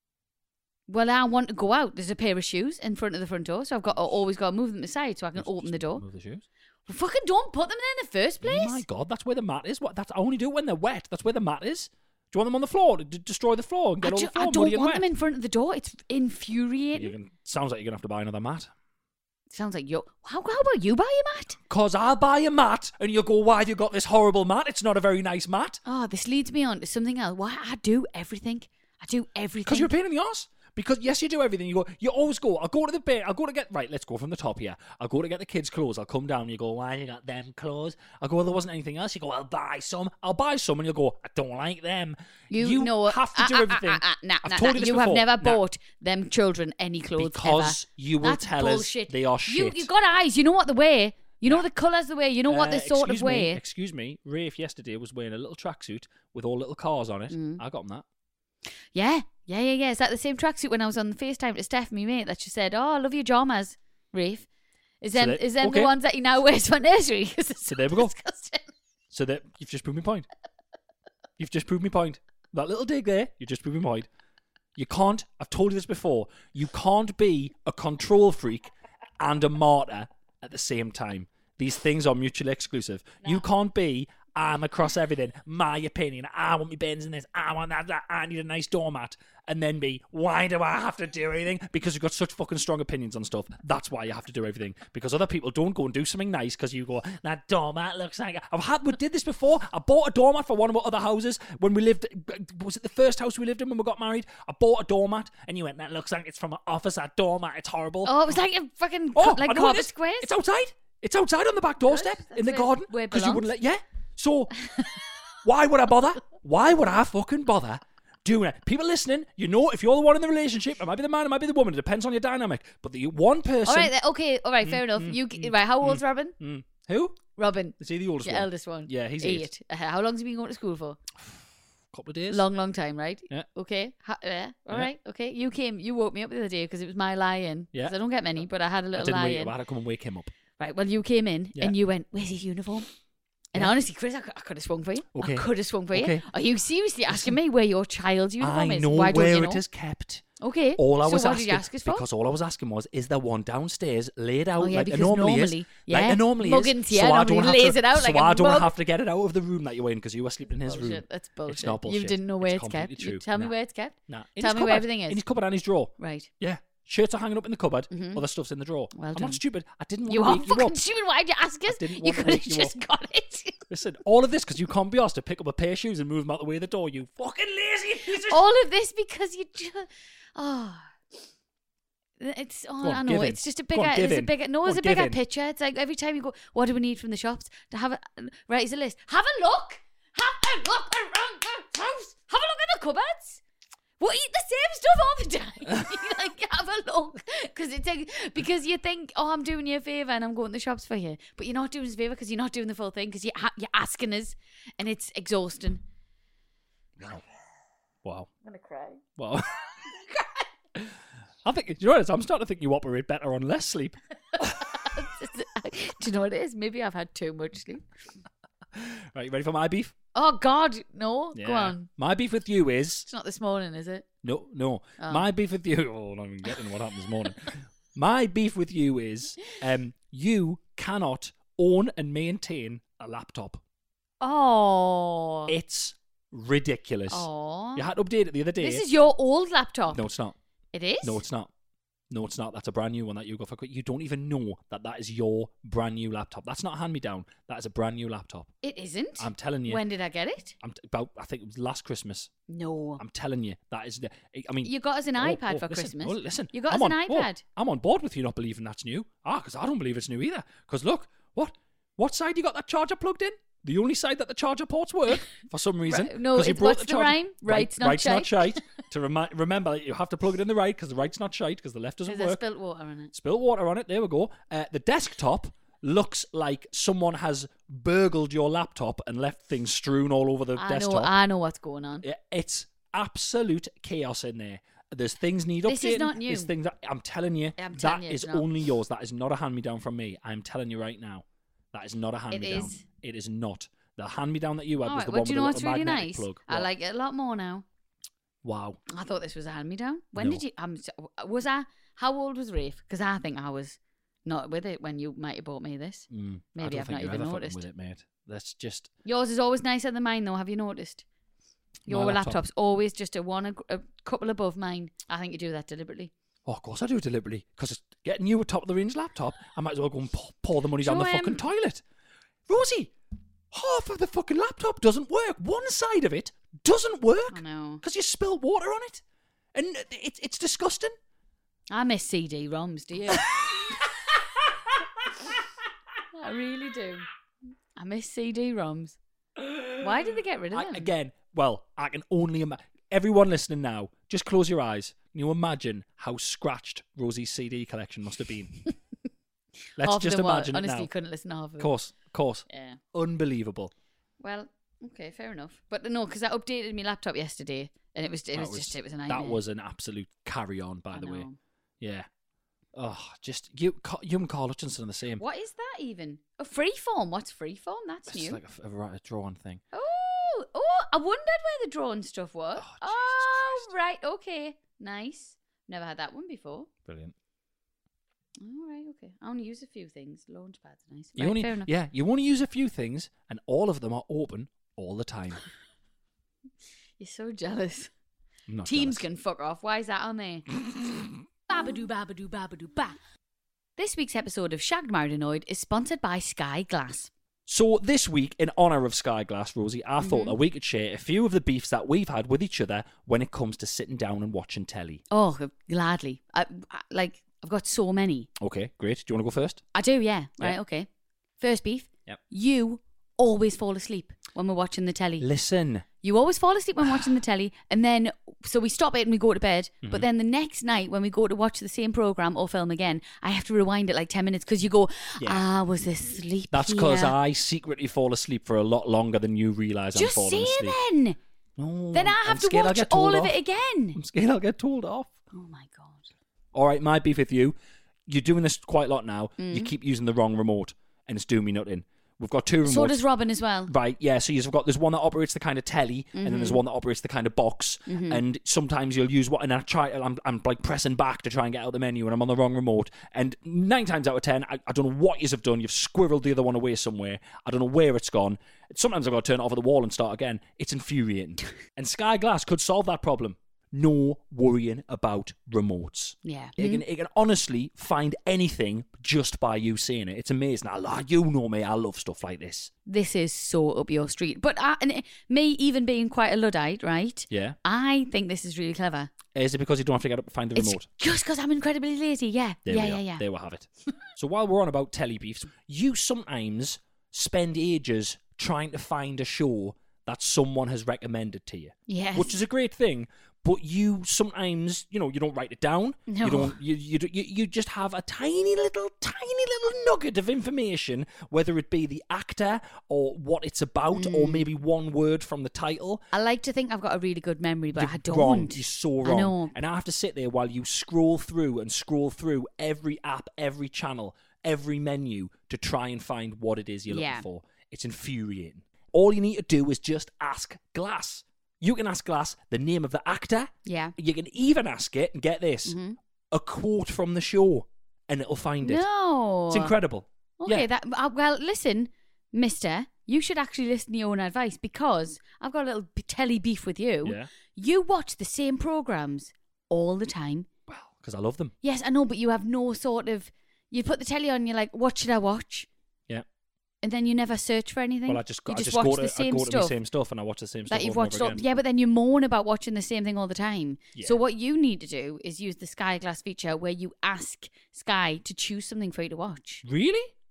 Well, I want to go out. There's a pair of shoes in front of the front door, so I've got I always got to move them aside so I can Just- open just the door. Move the shoes. Well, fucking don't put them there in the first place. Oh my God, that's where the mat is. What? That's I only do it when they're wet. That's where the mat is. Do you want them on the floor to d- destroy the floor and I, get all ju- the floor I muddy don't and want wet? them in front of the door. It's infuriating. You can, sounds like you're gonna have to buy another mat. Sounds like you. How, how about you buy a mat? Cause I'll buy a mat and you'll go, why have you got this horrible mat? It's not a very nice mat. Oh, this leads me on to something else. Why I do everything. I do everything. Because you're a pain in the arse. Because yes, you do everything. You go. You always go. I'll go to the bed. I'll go to get right. Let's go from the top here. I'll go to get the kids' clothes. I'll come down. You go. Why you got them clothes? I'll go. Well, there wasn't anything else. You go. I'll buy some. I'll buy some, and you'll go. I don't like them. You, know have to uh, do uh, everything. Uh, uh, uh, nah, I've nah, told nah. you this You have before. never Nah. bought them children any clothes Because ever. you will That's tell us bullshit. they are You, shit. you've got eyes. You know what they wear. You know the colours they wear. You know what Uh, they sort of excuse me, wear. Excuse me. Rafe yesterday was wearing a little tracksuit with all little cars on it. Mm. I got him that. Yeah, yeah, yeah, yeah. Is that the same tracksuit when I was on the FaceTime to Steph, my mate, that she said, "Oh, I love your jammers, Rafe." Is So them that- is them okay. the ones that he now wears for nursery? 'Cause it's So there we go. disgusting. So that you've just proved my point. You've just proved my point. That little dig there, you just proved my point. You can't, I've told you this before, you can't be a control freak and a martyr at the same time. These things are mutually exclusive. You can't be, I'm across everything, my opinion, I want me bends in this, I want that, that, I need a nice doormat, and then be, why do I have to do anything? Because you've got such fucking strong opinions on stuff. That's why you have to do everything. Because other people don't go and do something nice because you go, that doormat looks like... I've had, we did this before. I bought a doormat for one of our other houses when we lived... Was it the first house we lived in when we got married? I bought a doormat and you went, that looks like it's from an office, that doormat, it's horrible. Oh, it was like a fucking Oh, like I know what it carpet is. squares. It's outside. It's outside on the back doorstep That's in the where- garden where it because you wouldn't belongs. let. Yeah. So why would I bother? Why would I fucking bother doing it? People listening, you know, if you're the one in the relationship, it might be the man, it might be the woman. It depends on your dynamic. But the one person. All right, then, okay, all right, fair enough. You right? How old's Robin? Mm, who? Robin, Is he the oldest your one? eldest one. Yeah, he's eight. Uh, How long's he been going to school for? Couple of days. Long, long time, right? Yeah. Okay. Ha- yeah. All Yeah. right. Okay. You came. You woke me up the other day because it was my lie-in. Yeah. 'Cause I don't get many, but I had a I little didn't wake lie-in. him. I had to come and wake him up. Right. Well, you came in Yeah. and you went, "Where's his uniform?" And Yeah. honestly, Chris, I, cou- I could have swung for you. Okay. I could have swung for you. Okay. Are you seriously asking me where your child's uniform I is? know Why don't where you know? it is kept. Okay. All I so was what asking, did you ask us for? because all I was asking was, is there one downstairs laid out Oh, yeah, like because it normally, normally- is? yeah, like it normally Muggins is. here so I normally don't have lays to, it out so like a I don't mug. have to get it out of the room that you're in because you were sleeping in his Bullshit. room. That's bullshit. It's not bullshit. You didn't know where It's it's, kept. completely You true. tell me Nah. where it's kept. Nah. In Tell his me where cupboard. everything is. In his cupboard and his drawer. Right. Yeah. Shirts are hanging up in the cupboard. Mhm. Other stuff's in the drawer. Well I'm done. not stupid. I didn't want You to are wake you fucking up. stupid. Why'd you ask us? didn't You want to could have wake you just up. got it. Listen, all of this because you can't be asked to pick up a pair of shoes and move them out the way of the door. You fucking lazy piece of All of this because you just oh it's oh Go on, I know give in. it's just a Go on, bigger give there's a in. bigger no Go there's on, a give bigger in. picture. It's like every time you go, what do we need from the shops to have a right? Here's a list. Have a look. Have a look around the house. Have a look at the cupboards. What, eat the same stuff all the time? Like, have a look, because it's like, because you think, oh, I'm doing you a favour and I'm going to the shops for you, but you're not doing us a favour because you're not doing the full thing because you ha- you're asking us, and it's exhausting. Wow. I'm gonna cry. Wow. I think, you know what, I'm starting to think you operate better on less sleep. Do you know what it is? Maybe I've had too much sleep. Right, you ready for my beef? Oh God, no! Go Yeah. on. My beef with you is... It's not this morning, is it? No, no. Oh. My beef with you... Oh, I'm not even getting what happened this morning. My beef with you is um, you cannot own and maintain a laptop. Oh. It's ridiculous. Oh. You had to update it the other day. This is your old laptop. No, it's not. It is? No, it's not. No, it's not. That's a brand new one that you got for. You don't even know that that is your brand new laptop. That's not a hand me down. That is a brand new laptop. It isn't? I'm telling you. When did I get it? I'm t- about. I think it was last Christmas. No. I'm telling you that is. The, I mean, You got us an oh, iPad oh, for listen, Christmas. Oh, listen, You got I'm us an on, oh, iPad. I'm on board with you not believing that's new. Ah, because I don't believe it's new either. Because look, what, what side you got that charger plugged in? the only side that the charger ports work for some reason. Right, no, 'cause you it's, brought what's the, the charger- rhyme? Right's not right's shite. not shite. To remi- remember, that you have to plug it in the right because the right's not shite because the left doesn't There's work. spilt water on it. Spilt water on it. There we go. Uh, the desktop looks like someone has burgled your laptop and left things strewn all over the I desktop. know, I know what's going on. Yeah, it's absolute chaos in there. There's things need This updating. is not new. There's things that I'm telling you. I'm that telling you is it's not. only yours. That is not a hand me down from me. I'm telling you right now. That is not a hand me down. is. It is not. The hand me down that you had All was right, the well, one do with you the know little what's really magnetic nice? plug. I What? like it a lot more now. Wow. I thought this was a hand me down. When No. did you? Um, so- was I? How old was Rafe? Because I think I was not with it when you might have bought me this. Mm, I Maybe don't I've think not you're even ever fucking noticed. with it, mate. That's just Yours is always nicer than mine, though. Have you noticed? Your My laptop. laptop's always just a one, a, a couple above mine. I think you do that deliberately. Oh, of course I do it deliberately. Because it's getting you a top of the range laptop, I might as well go and pour, pour the money down So, the fucking um, toilet. Rosie, half of the fucking laptop doesn't work. One side of it doesn't work. I know. Because you spilled water on it. And it, it's disgusting. I miss C D ROMs, do you? I really do. I miss C D ROMs. Why did they get rid of I, them? again, well, I can only imagine. Everyone listening now, just close your eyes. Can you imagine how scratched Rosie's C D collection must have been? Let's Half of just them were- imagine it honestly, now. couldn't listen to half of Of them. course, of course. Yeah. Unbelievable. Well, okay, fair enough. But no, because I updated my laptop yesterday, and it was it That was, just it was a nightmare. That was an absolute carry on, by I the way. know. Yeah. Oh, just you, Ca- you and Carl Hutchinson are the same. What is that even? A freeform? What's freeform? That's It's new. like a, a, a drawing thing. Oh, oh! I wondered where the drawn stuff was. Oh, Jesus Oh, Christ. right, okay, nice. Never had that one before. Brilliant. All right, okay. I only use a few things. Launchpad's nice. You Right, only, fair enough. yeah, you only use a few things, and all of them are open all the time. You're so jealous. I'm not Teams jealous. can fuck off. Why is that on there? Babadoo, babadoo, babadoo, ba. This week's episode of Shagged, Married, Annoyed is sponsored by Sky Glass. So this week, in honour of Sky Glass, Rosie, I thought Mm-hmm. that we could share a few of the beefs that we've had with each other when it comes to sitting down and watching telly. Oh, gladly. I, I, like, I've got so many. Okay, great. Do you want to go first? I do, yeah. Right, Yeah. okay. First beef. Yep. You always fall asleep when we're watching the telly. Listen. You always fall asleep when watching the telly, and then so we stop it and we go to bed. Mm-hmm. But then the next night, when we go to watch the same program or film again, I have to rewind it like ten minutes because you go, Yeah. "Ah, was asleep." That's because here?" I secretly fall asleep for a lot longer than you realise I'm just falling say it asleep. then. No, Then I I'm have to scared I'll watch get all told of off. it again. I'm scared I'll get told off. Oh my god. All right, my beef with you. You're doing this quite a lot now. You Mm. keep using the wrong remote, and it's doing me nothing. We've got two remotes. So does Robin as well. Right, yeah, so you've got, there's one that operates the kind of telly, and then there's Mm-hmm. one that operates the kind of box, and sometimes you'll use what, and I try, I'm, I'm like pressing back to try and get out the menu, and I'm on the wrong remote, and nine times out of ten, I, I don't know what you've done, you've squirreled the other one away somewhere, I don't know where it's gone, sometimes I've got to turn it off at the wall and start again, it's infuriating, and Sky Glass could solve that problem. No worrying about remotes. Yeah. It can, it can honestly find anything just by you saying it. It's amazing. I, lo- you know me, I love stuff like this. This is so up your street. But I, and it- me even being quite a Luddite, right? Yeah. I think this is really clever. Is it because you don't have to get up and find the It's remote? just because I'm incredibly lazy. Yeah. There yeah, we yeah, are. yeah. There we have it. So while we're on about telly beefs, you sometimes spend ages trying to find a show that someone has recommended to you. Yes. Which is a great thing, but you sometimes, you know, you don't write it down. No. You don't. You, you you you just have a tiny little, tiny little nugget of information, whether it be the actor or what it's about, or Mm. maybe one word from the title. I like to think I've got a really good memory, but You're I don't. wrong. You're so I wrong. know. And I have to sit there while you scroll through and scroll through every app, every channel, every menu to try and find what it is you're Yeah. looking for. It's infuriating. All you need to do is just ask Glass. You can ask Glass the name of the actor. Yeah. You can even ask it, and get this, Mhm. a quote from the show, and it'll find it. No. It's incredible. Okay, Yeah. that uh, well, listen, mister, you should actually listen to your own advice because I've got a little b- telly beef with you. Yeah. You watch the same programs all the time. Well, because I love them. Yes, I know, but you have no sort of. You put the telly on, you're like, what should I watch? Yeah. And then you never search for anything. Well, I just, you I just, just watch go to, the I same go to stuff the same stuff, and I watch the same stuff that you've over and watched. over All, again. yeah, but then you moan about watching the same thing all the time. Yeah. So what you need to do is use the Sky Glass feature where you ask Sky to choose something for you to watch. Really?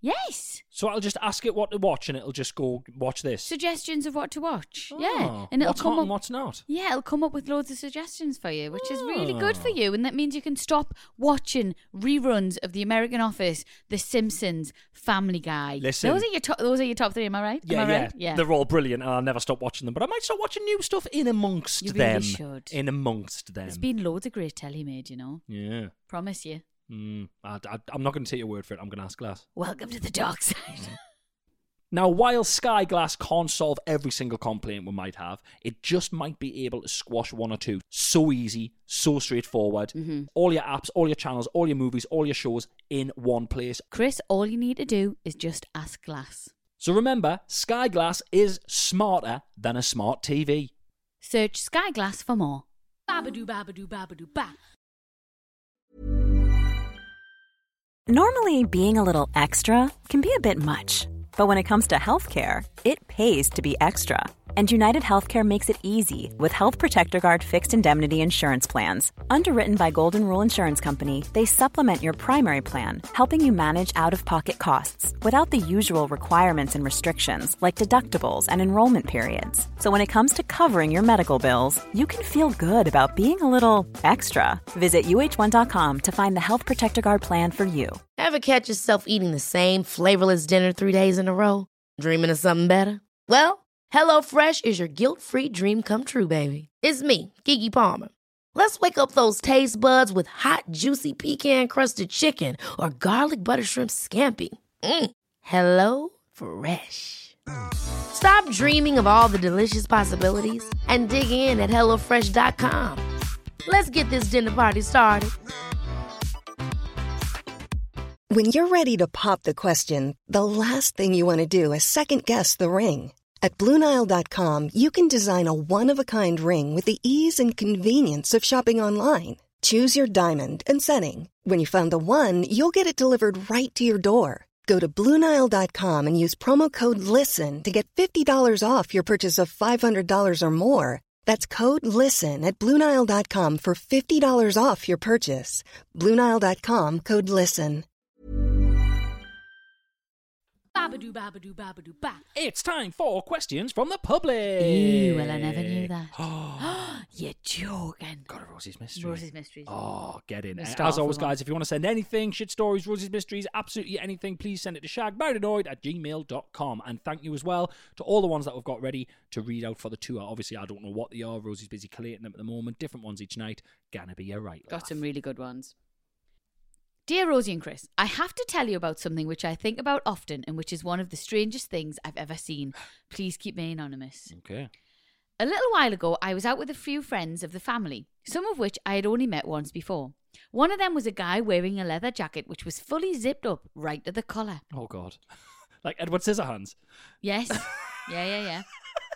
Yes. So I'll just ask it what to watch, and it'll just go watch this. Suggestions of what to watch. Oh, yeah. And it'll what's come hot up and what's not. Yeah, it'll come up with loads of suggestions for you, which is really good for Oh. you. And that means you can stop watching reruns of The American Office, The Simpsons, Family Guy. Listen. Those are your top those are your top three, am I right? Yeah, am I yeah, right? Yeah. They're all brilliant, and I'll never stop watching them. But I might start watching new stuff in amongst You them. really should. In amongst them. There's been loads of great telly made, you know. Yeah. Promise you. Mm, I, I, I'm not going to take your word for it. I'm going to ask Glass. Welcome to the dark side. Now, while Sky Glass can't solve every single complaint we might have, it just might be able to squash one or two. So easy, so straightforward. Mm-hmm. All your apps, all your channels, all your movies, all your shows in one place. Chris, all you need to do is just ask Glass. So remember, Sky Glass is smarter than a smart T V. Search Sky Glass for more. Babadoo, babadoo, babadoo, ba. Normally, being a little extra can be a bit much. But when it comes to healthcare, it pays to be extra. And United Healthcare makes it easy with Health Protector Guard fixed indemnity insurance plans. Underwritten by Golden Rule Insurance Company, they supplement your primary plan, helping you manage out-of-pocket costs without the usual requirements and restrictions like deductibles and enrollment periods. So when it comes to covering your medical bills, you can feel good about being a little extra. Visit U H one dot com to find the Health Protector Guard plan for you. Ever catch yourself eating the same flavorless dinner three days in a row? Dreaming of something better? Well, HelloFresh is your guilt-free dream come true, baby. It's me, Keke Palmer. Let's wake up those taste buds with hot, juicy pecan-crusted chicken or garlic butter shrimp scampi. Mm. Hello Fresh. Stop dreaming of all the delicious possibilities and dig in at hello fresh dot com. Let's get this dinner party started. When you're ready to pop the question, the last thing you want to do is second-guess the ring. At Blue Nile dot com, you can design a one-of-a-kind ring with the ease and convenience of shopping online. Choose your diamond and setting. When you find the one, you'll get it delivered right to your door. Go to Blue Nile dot com and use promo code LISTEN to get fifty dollars off your purchase of five hundred dollars or more. That's code LISTEN at Blue Nile dot com for fifty dollars off your purchase. Blue Nile dot com, code LISTEN. Babadoo, babadoo, babadoo, ba. It's time for questions from the public. Ew, well, I never knew that. You're joking. God, Rosie's Mysteries. Rosie's Mysteries. Oh, get in. The Uh, star As always, for one. guys, if you want to send anything, shit stories, Rosie's Mysteries, absolutely anything, please send it to shagmarriedanoid at gmail dot com. And thank you as well to all the ones that we've got ready to read out for the tour. Obviously, I don't know what they are. Rosie's busy collating them at the moment. Different ones each night. Gonna be a right Got laugh. some really good ones. Dear Rosie and Chris, I have to tell you about something which I think about often and which is one of the strangest things I've ever seen. Please keep me anonymous. Okay. A little while ago, I was out with a few friends of the family, some of which I had only met once before. One of them was a guy wearing a leather jacket which was fully zipped up right to the collar. Oh, God. Like Edward Scissorhands. Yes. Yeah, yeah, yeah.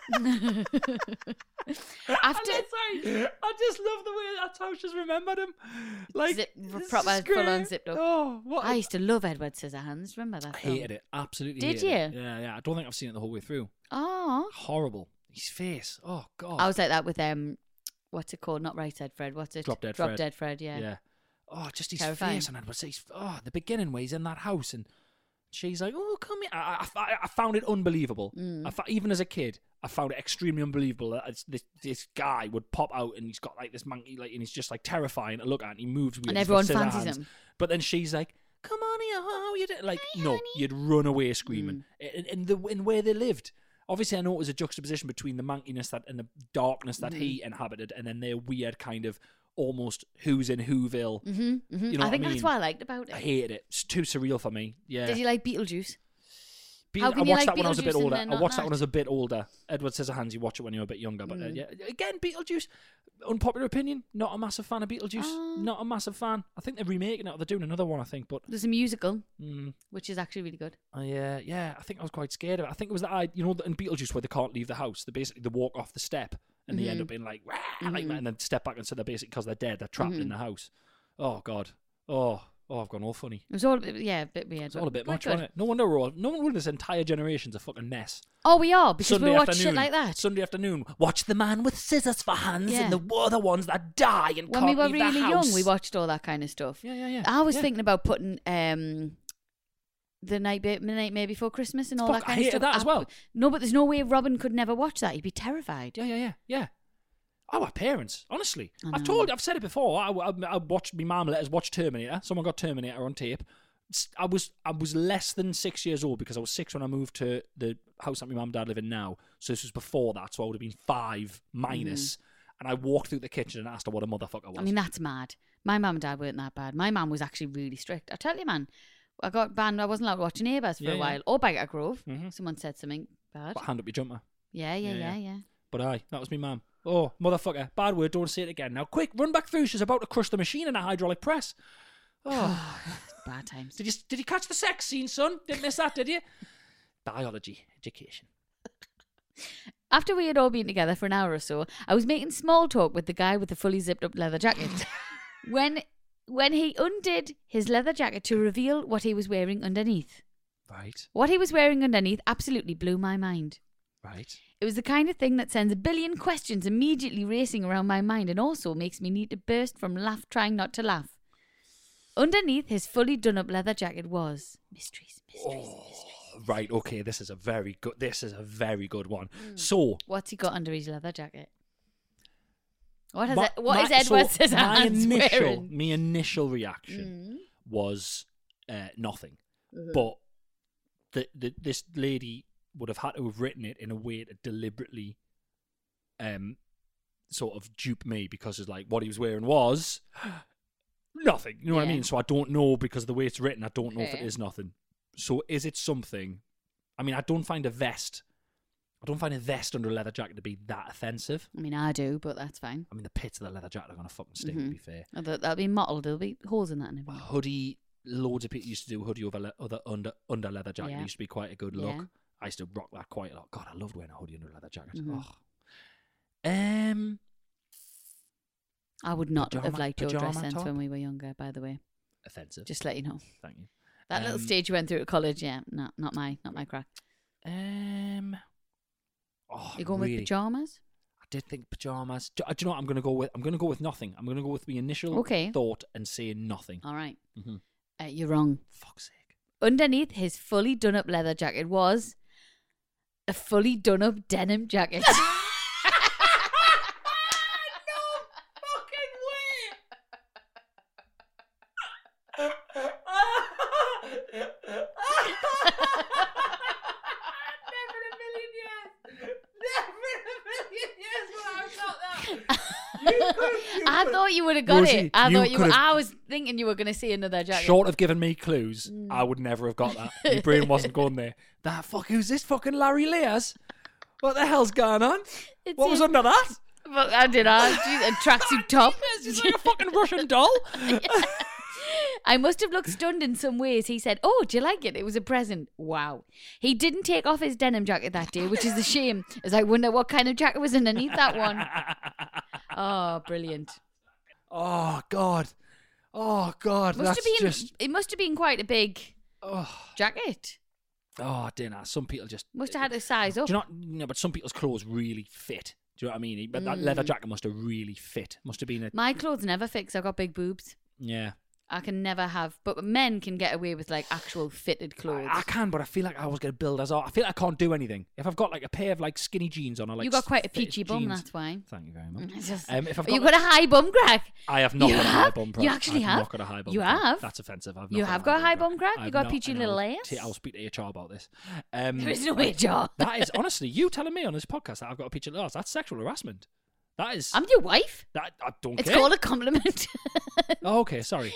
After Sorry, I just love the way that's how she's remembered him. Like Zip- this proper is great. full-on zipped up. Oh, what? I used to love Edward Scissorhands. Remember that? I film? hated it. Absolutely. Did hated it. you? Yeah, yeah. I don't think I've seen it the whole way through. Oh, Horrible. His face. Oh, God. I was like that with um, what's it called? Not Right Said Fred. What's it? Drop Dead Drop Fred. Dead Fred. Yeah. Yeah. Oh, just his Terrifying. face, and I would say, oh, the beginning where he's in that house, and she's like, "Oh, come here." I, I, I- I found it unbelievable. Mm. I, fo- even as a kid, I found it extremely unbelievable that it's- this this guy would pop out, and he's got like this monkey, like, and he's just like terrifying to look at, and he moves weird. And He's got everyone scissor fancies hands. him. But then she's like, "Come on here, how you doing?" Like, no, you'd run away screaming. Mm. In, in the in where they lived. Obviously, I know it was a juxtaposition between the mankiness that and the darkness that Mm. he inhabited, and then their weird kind of almost who's in Whoville. Mm-hmm, mm-hmm. You know I what think I that's mean? what I liked about it. I hated it. It's too surreal for me. Yeah. Did you like Beetlejuice? Be- How I can watched you like that when I was a bit Beetlejuice and older. then I not watched that that? when I was a bit older. Edward Scissorhands, you watch it when you're a bit younger. But uh, Mm. yeah. Again, Beetlejuice. Unpopular opinion. Not a massive fan of Beetlejuice. Ah. Not a massive fan. I think they're remaking it. Or they're doing another one. I think, but There's a musical, mm, which is actually really good. uh, yeah, yeah. I think I was quite scared of it. I think it was that I, you know, in Beetlejuice where they can't leave the house. They basically they walk off the step and they end Mhm. up in like, "Rah," like Mhm. that, and then step back and so they're basically because they're dead. They're trapped in Mhm. the house. Oh God. Oh. Oh, I've gone all funny. It was all a bit, yeah, a bit weird. It's but all a bit quite much, good. wasn't it? No wonder we're all, no wonder this entire generation's a fucking mess. Oh, we are because Sunday we watch afternoon, shit like that. Sunday afternoon, watch the man with scissors for hands Yeah. and the other ones that die and When can't we were leave the really house. young, we watched all that kind of stuff. Yeah, yeah, yeah. I was yeah. thinking about putting um, the night, be- the Nightmare Before Christmas and all Fuck, that kind I of hated stuff. that as well. No, but there's no way Robin could never watch that. He'd be terrified. Yeah, yeah, yeah, yeah. Our parents, honestly. I I've know. told, I've said it before. I, I, I watched my mum let us watch Terminator. Someone got Terminator on tape. S- I was I was less than six years old because I was six when I moved to the house that my mum and dad live in now. So this was before that. So I would have been five minus. And I walked through the kitchen and asked her what a motherfucker was. I mean, that's mad. My mum and dad weren't that bad. My mum was actually really strict. I tell you, man, I got banned. I wasn't allowed to watch Neighbours for Yeah, a yeah. while. Or Bike at Grove. Mhm. Someone said something bad. But hand up your jumper. Yeah, yeah, Yeah, yeah, yeah. yeah. But aye, that was me mum. Oh, motherfucker. Bad word, don't say it again. Now, quick, run back through. She's about to crush the machine in a hydraulic press. Oh. Bad times. Did you did you catch the sex scene, son? Didn't miss that, did you? Biology, education. After we had all been together for an hour or so, I was making small talk with the guy with the fully zipped up leather jacket. when when he undid his leather jacket to reveal what he was wearing underneath. Right, What he was wearing underneath absolutely blew my mind. right. It was the kind of thing that sends a billion questions immediately racing around my mind and also makes me need to burst from laugh trying not to laugh. Underneath his fully done up leather jacket was mysteries, mysteries, mysteries. Right, okay, this is a very good this is a very good one. Mm. So What's he got under his leather jacket? What, has my- it, what my- is Edward so my Scissorhands initial wearing? my initial reaction Mm. was uh, nothing. Mm-hmm. But the, the this lady would have had to have written it in a way to deliberately um sort of dupe me because it's like what he was wearing was nothing. You know what I Yeah. mean? So I don't know because of the way it's written, I don't know if it Okay. is nothing. So is it something? I mean, I don't find a vest I don't find a vest under a leather jacket to be that offensive. I mean, I do, but that's fine. I mean, the pits of the leather jacket are going to fucking stink, to Mhm. be fair. Oh, that- That'll be mottled. There'll be holes in that and A everything. hoodie, loads of people used to do hoodie over le- other under under leather jacket. Yeah. It used to be quite a good look. Yeah. I used to rock that quite a lot. God, I loved wearing a hoodie under a leather jacket. Mhm. Oh. Um, I would not have Pajama- liked your dress pajama sense top? when we were younger, by the way. offensive. Just to let you know. Thank you. That little Um, stage you went through at college, yeah, no, not my, not my crack. Um, oh, You're going really, with pajamas? I did think pajamas. Do, do you know what I'm going to go with? I'm going to go with nothing. I'm going to go with the initial Okay. thought and say nothing. All right. Mhm. Uh, you're wrong. Fuck's sake. Underneath his fully done up leather jacket was a fully done up denim jacket. I thought you would have got Rosie, it. I you thought you. Were, could've- I was thinking you were going to see another jacket. Short of giving me clues, Mm. I would never have got that. My brain wasn't going there. That fuck, who's this fucking Larry Lears? What the hell's going on? It's What was him. under that? Fuck, I did. I a tracksuit top. It's just like a fucking Russian doll. I must have looked stunned in some ways. He said, "Oh, do you like it? It was a present." Wow. He didn't take off his denim jacket that day, which is a shame, as I wonder what kind of jacket was underneath that one. Oh, brilliant. Oh God. Oh God. Must That's have been. just. It must have been quite a big Oh, jacket. oh, dinner. Some people just. Must have had to size Do up. you not? You know, but some people's clothes really fit. Do you know what I mean? But that Mm. leather jacket must have really fit. Must have been a. My clothes never fit 'cause I've got big boobs. Yeah. I can never have, but men can get away with like actual fitted clothes. I, I can, but I feel like I was going to build as I feel like I can't do anything. If I've got like a pair of like skinny jeans on, or like you got quite a fitted peachy bum, jeans- that's why. Thank you very much. It's just- Um, if I've you got, got a high bum crack. I have not You got a high have? bum crack. You actually I've have? not got a high bum You crack. have? That's offensive. I've You not have got a got a high bum crack? You I've got not, peachy and little I'll, layers? t- I'll speak to H R about this. Um, There is no H R. That is honestly you telling me on this podcast that I've got a peachy little ass. That's sexual harassment. That is. I'm your wife. that I don't It's care. called a compliment. Oh, okay, sorry.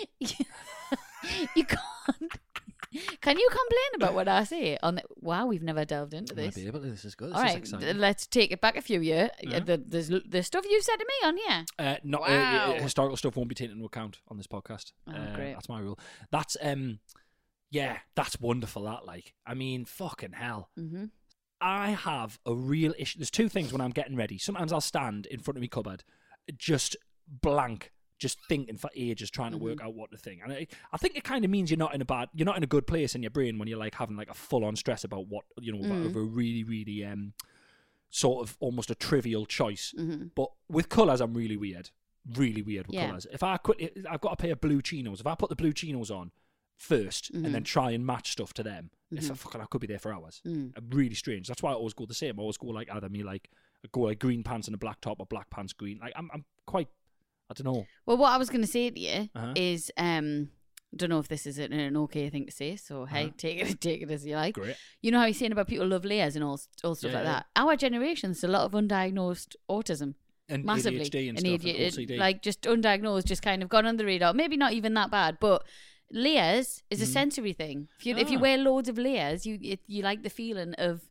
You can't. Can you complain about what I say? On the, wow, we've never delved into I might this. be able to. This is good. This All is right, exciting. let's take it back a few years. Yeah. The, there's the stuff you said to me on here. Uh, not uh, Wow. uh, historical stuff won't be taken into account on this podcast. Oh, uh, great. That's my rule. That's um, yeah, that's wonderful. That like, I mean, fucking hell. Mm-hmm. I have a real issue. There's two things when I'm getting ready. Sometimes I'll stand in front of my cupboard, just blank, just thinking for ages, trying to work Mm-hmm. out what to think. And I, I think it kind of means you're not in a bad, you're not in a good place in your brain when you're like having like a full on stress about what you know Mm. over a really, really um, sort of almost a trivial choice. Mm-hmm. But with colours, I'm really weird, really weird with Yeah. colours. If I quit, I've got a pair of blue chinos. If I put the blue chinos on, first Mhm. and then try and match stuff to them. It's Mhm. like, fucking, I could be there for hours. Mm. Uh, Really strange. That's why I always go the same. I always go like either me like I go like green pants and a black top or black pants green. Like I'm I'm quite I don't know. Well, what I was going to say to you Uh-huh. is, um, don't know if this is an, an okay thing to say, so hey, Uh-huh. take it take it as you like. Great. You know how you're saying about people love layers and all, all stuff Yeah, like yeah. that? Our generation's a lot of undiagnosed autism. And Massively. A D H D and, And stuff. A D- And O C D. like just undiagnosed, just kind of gone under the radar. Maybe not even that bad, but layers is a Mhm. sensory thing. If you if you Ah. wear loads of layers, you it, you like the feeling of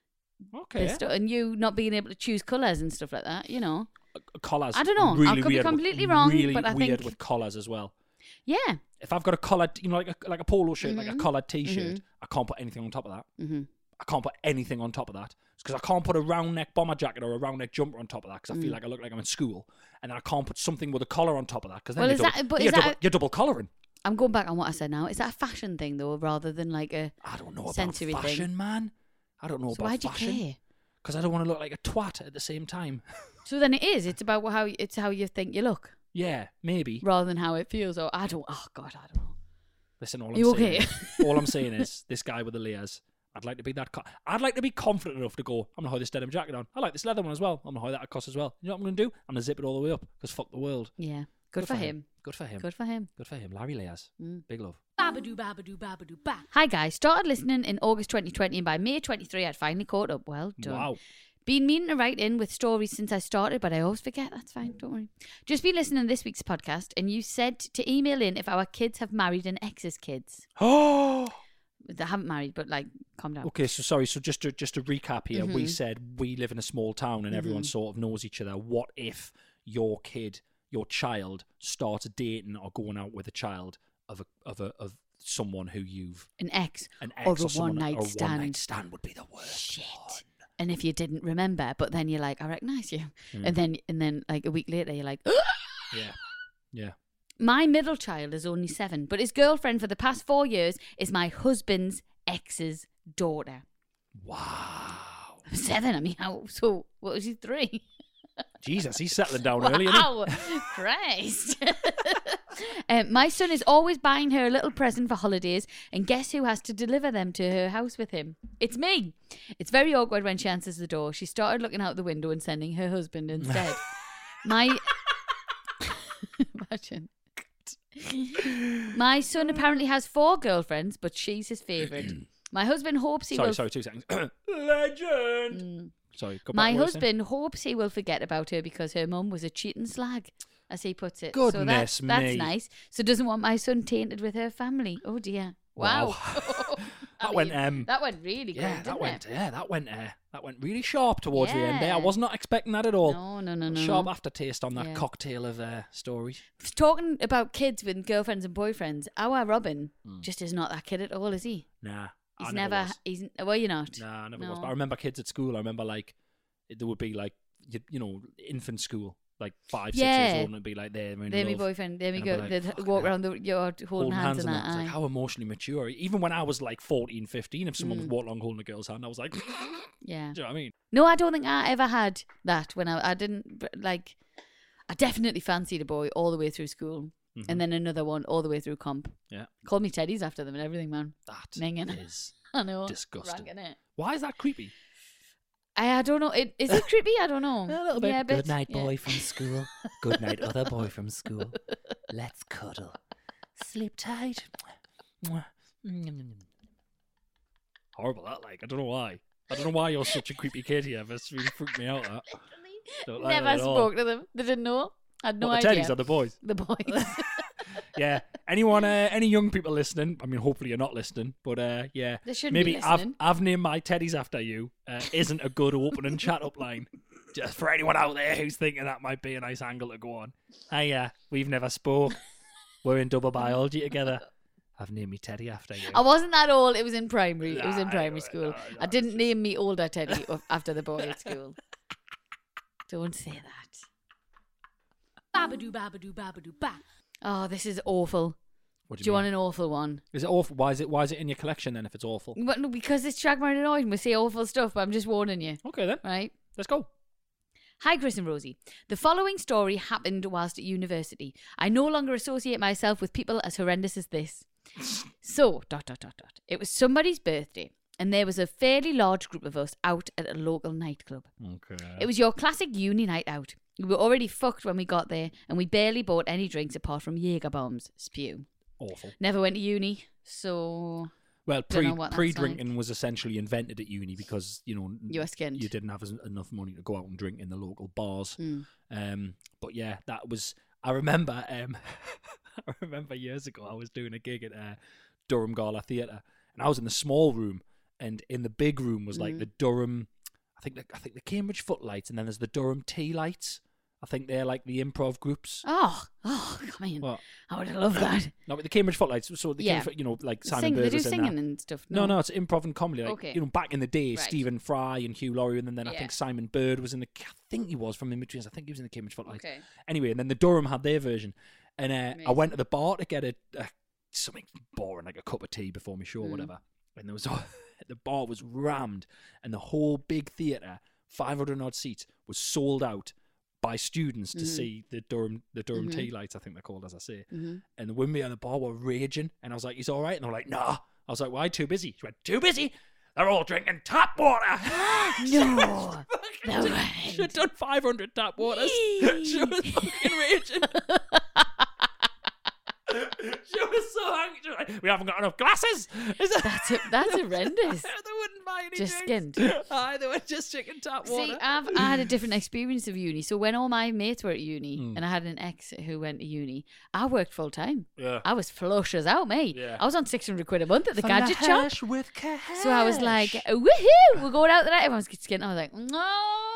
okay. this stuff, and you not being able to choose colours and stuff like that. You know, Uh, collars. I don't know. I Really could be weird with- completely wrong, Really but I weird think- with collars as well. yeah. If I've got a collared, you know, like a like a polo shirt, like a Mhm. collared T-shirt, Mhm. I can't put anything on top of that. hmm I can't put anything on top of that because I can't put a round neck bomber jacket or a round neck jumper on top of that because I Mm. feel like I look like I'm in school, and then I can't put something with a collar on top of that because then Well, you're, is double, that- but you're, is that double, a- you're double collaring. I'm going back on what I said now. Is that a fashion thing though, rather than like a? I don't know about Sensory thing. fashion, man. I don't know So about why do you fashion care? because I don't want to look like a twat at the same time. So then it is. It's about how it's how you think you look, Yeah, maybe. rather than how it feels. Or I don't. Oh God, I don't know. Listen, all I'm You saying, okay? is, all I'm saying is, this guy with the layers. I'd like to be that. Co- I'd like to be confident enough to go. I'm gonna hide this denim jacket on. I like this leather one as well. I'm gonna hide that across as well. You know what I'm gonna do? I'm gonna zip it all the way up because fuck the world. Yeah. Good, for him. Good for him. Good for him. Good for him. Larry Layers. Mm. Big love. Babadoo, babadoo, babadoo, ba. Hi guys, started listening in August twenty twenty, and by May twenty-three, I'd finally caught up. Well done. Wow. Been meaning to write in with stories since I started, but I always forget. That's fine, don't worry. Just been listening to this week's podcast, and you said to email in if our kids have married an ex's kids. Oh. They haven't married, but like, calm down. Okay, so sorry. So just to just to recap here, we Mhm. said we live in a small town and everyone Mhm. sort of knows each other. What if your kid, your child, starts dating or going out with a child of a of a of someone who you've An ex. an Or ex a or, someone, one-night or a one stand. night stand would be the worst. Shit. one. And if you didn't remember, but then you're like, I recognise you. Mm. And then and then like a week later, you're like, Yeah, yeah. my middle child is only seven, but his girlfriend for the past four years is my husband's ex's daughter. Wow. Seven, I mean, how? So, what was he, three? Jesus, he's settling down early. Isn't he? Wow, Christ. um, my son is always buying her a little present for holidays, and guess who has to deliver them to her house with him? It's me. It's very awkward when she answers the door. She started looking out the window and sending her husband instead. my... Imagine. My son apparently has four girlfriends, but she's his favourite. My husband hopes he Sorry, will... sorry, two seconds. Legend. Mm. Sorry, go back My to what you were saying. husband hopes he will forget about her because her mum was a cheating slag, as he puts it. so Goodness that's, that's me. nice. So doesn't want my son tainted with her family. Oh dear. Wow. Wow. I That went, mean, um, that went really good. Yeah, didn't that went. It? Yeah, that went. Uh, that went really sharp towards the end there. I Yeah. was not expecting that at all. No, no, no, no. Sharp no. aftertaste on that Yeah. cocktail of uh, stories. Talking about kids with girlfriends and boyfriends, our Robin Mm. just is not that kid at all, is he? Nah, He's I never. never. was. He's well, you're not. Nah, I never was. No. But I remember kids at school. I remember like it- there would be like you, you know infant school, like five, six Yeah. years old, and it'd be like they're in They're my love. boyfriend. They're my And girl. I'd be like, They'd "Fucking walk hell." around the yard holding, hands and that. It's like aye. how emotionally mature. Even when I was like fourteen, fifteen, if someone was Mm. walking along holding a girl's hand, I was like, do Yeah. you know what I mean? No, I don't think I ever had that when I I didn't but, like. I definitely fancied a boy all the way through school, Mhm. and then another one all the way through comp. Yeah. Called me teddies after them and everything, man. That Minging. is I know. disgusting. Ranking it. Why is that creepy? I, I don't know. It, is it creepy? I don't know. A little bit. Yeah, a bit. Good night, yeah. boy from school. Good night, other boy from school. Let's cuddle. Sleep tight. Horrible that, like. I don't know why. I don't know why you're such a creepy kid here. That's really freaked me out, that. Don't like Never that at all. spoke to them. They didn't know. Had no What, the idea. teddies or the boys? The boys. Yeah. Anyone, uh, any young people listening, I mean, hopefully you're not listening, but uh, yeah. They shouldn't Maybe be I've, listening. I've named my teddies after you uh, isn't a good opening chat up line. Just for anyone out there who's thinking that might be a nice angle to go on. Hey, uh, we've never spoke. We're in double biology together. I've named me Teddy after you. I wasn't that old. It was in primary. It was in Nah, primary nah, school. nah, I nah, didn't it's name me older Teddy of- after the boy at school. Don't say that. Babadoo, babadoo, babadoo, ba. Oh, this is awful. What Do do you you want mean? an awful one? Is it awful? Why is it? Why is it in your collection then? If it's awful. But no, because it's Shagmar and Annoyed. We say awful stuff, but I'm just warning you. Okay then. Right? Let's go. Hi, Chris and Rosie. The following story happened whilst at university. I no longer associate myself with people as horrendous as this. So, dot, dot, dot, dot. It was somebody's birthday, and there was a fairly large group of us out at a local nightclub. Okay. It was your classic uni night out. We were already fucked when we got there, and we barely bought any drinks apart from Jaeger bombs. Spew. Awful. Never went to uni, so Well, Don't pre know what that's pre drinking was essentially invented at uni because you know you were skinned. you didn't have as, enough money to go out and drink in the local bars. Mm. Um, but yeah, that was. I remember. Um, I remember years ago I was doing a gig at uh, Durham Gala Theatre, and I was in the small room, and in the big room was like Mm. the Durham. I think the, I think the Cambridge Footlights, and then there's the Durham Tea Lights. I think they're like the improv groups. Oh, oh, come on. What? I would have loved that. No, but the Cambridge Footlights. So the Yeah. Cambridge, you know, like Simon Sing, they Bird do was in singing that. and stuff. No, no, it's improv and comedy. Like, Okay. you know, back in the day, Right. Stephen Fry and Hugh Laurie, and then I Yeah. think Simon Bird was in the. I think he was from In Between. I think he was in the Cambridge Footlights. Okay. Anyway, and then the Durham had their version, and uh, I Amazing. went to the bar to get a, a something boring like a cup of tea before my show or Mm. whatever, and there was the bar was rammed, and the whole big theatre, five hundred odd seats, was sold out by students to Mhm. see the Durham the Durham Mhm. Tea Lights, I think they're called, as I say. Mm-hmm. And the women behind the bar were raging, and I was like, "He's all right," and they were like, "Nah." I was like, "Why? Too busy?" She went, "Too busy. They're all drinking tap water." No. No way. She had done five hundred tap waters. She was fucking raging. She was so angry. She was like, "We haven't got enough glasses." Is that- That's a, that's horrendous. They wouldn't buy any Just drinks. skinned. Aye, they were just drinking tap water. See, I've I had a different experience of uni. So when all my mates were at uni, Mm. and I had an ex who went to uni, I worked full time. Yeah. I was flush as out, mate. Yeah. I was on six hundred quid a month at the gadget shop. Flash with cash. So I was like, woohoo, we're going out tonight. Everyone's skin. I was like, no,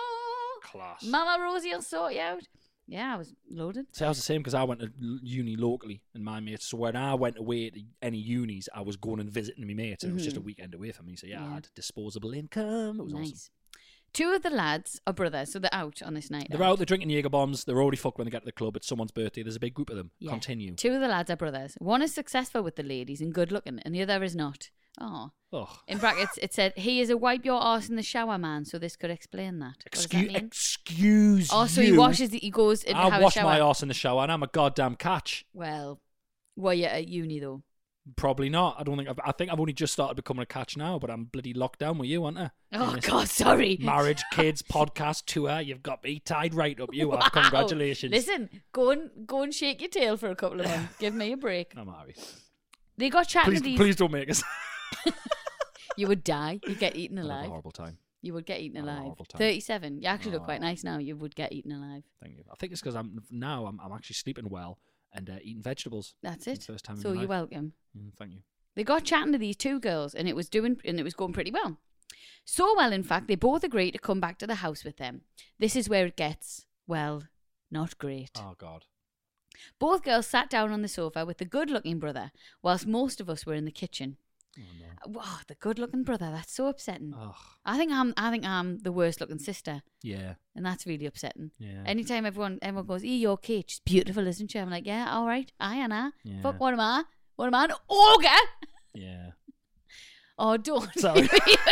Class. Mama Rosie will sort you out. Yeah, I was loaded. So I was the same because I went to l- uni locally and my mates. So when I went away to any unis, I was going and visiting my mates, and it was just a Mhm. weekend away for me. So yeah, Yeah. I had disposable income. It was Nice. awesome. Two of the lads are brothers, so they're out on this night. They're out, they're drinking Jaeger bombs. They're already fucked when they get to the club. It's someone's birthday. There's a big group of them. Yeah. Continue. Two of the lads are brothers. One is successful with the ladies and good looking, and the other is not. Oh. Ugh. In brackets, it said, he is a wipe your arse in the shower man, so this could explain that. What does that Excuse, mean? excuse Oh, so you. he washes, he goes in to I have wash a shower. my arse in the shower, and I'm a goddamn catch. Well, were you at uni though? Probably not. I don't think. I've, I think I've only just started becoming a catch now, but I'm bloody locked down with you, aren't I? Oh, Yes. God, sorry. Marriage, kids, podcast, tour. You've got me tied right up. You have. Wow. Congratulations. Listen, go and go and shake your tail for a couple of months. Give me a break. I'm Harry. They got chatting Please, to these. please don't make us You would die. You'd get eaten have a alive. horrible time. You would get eaten I'll have a alive. horrible time. thirty-seven. You actually look quite Oh. nice now. You would get eaten alive. Thank you. I think it's because I'm now I'm, I'm actually sleeping well and uh, eating vegetables. That's for it. the First time in So my you're life. welcome. Mm, thank you. They got chatting to these two girls, and it was doing, and it was going pretty well. So well, in fact, they both agreed to come back to the house with them. This is where it gets, well, not great. Oh God. Both girls sat down on the sofa with the good-looking brother, whilst most of us were in the kitchen. Oh no. Wow, the good-looking brother. That's so upsetting. Ugh. I think I'm, I think I'm the worst-looking sister, Yeah. and that's really upsetting. Yeah. Anytime everyone, everyone goes, "E, you're okay. She's beautiful, isn't she?" I'm like, "Yeah, all right. I am. I. Yeah. Fuck, what am I? What am I? An ogre? Yeah. Oh, don't." Sorry.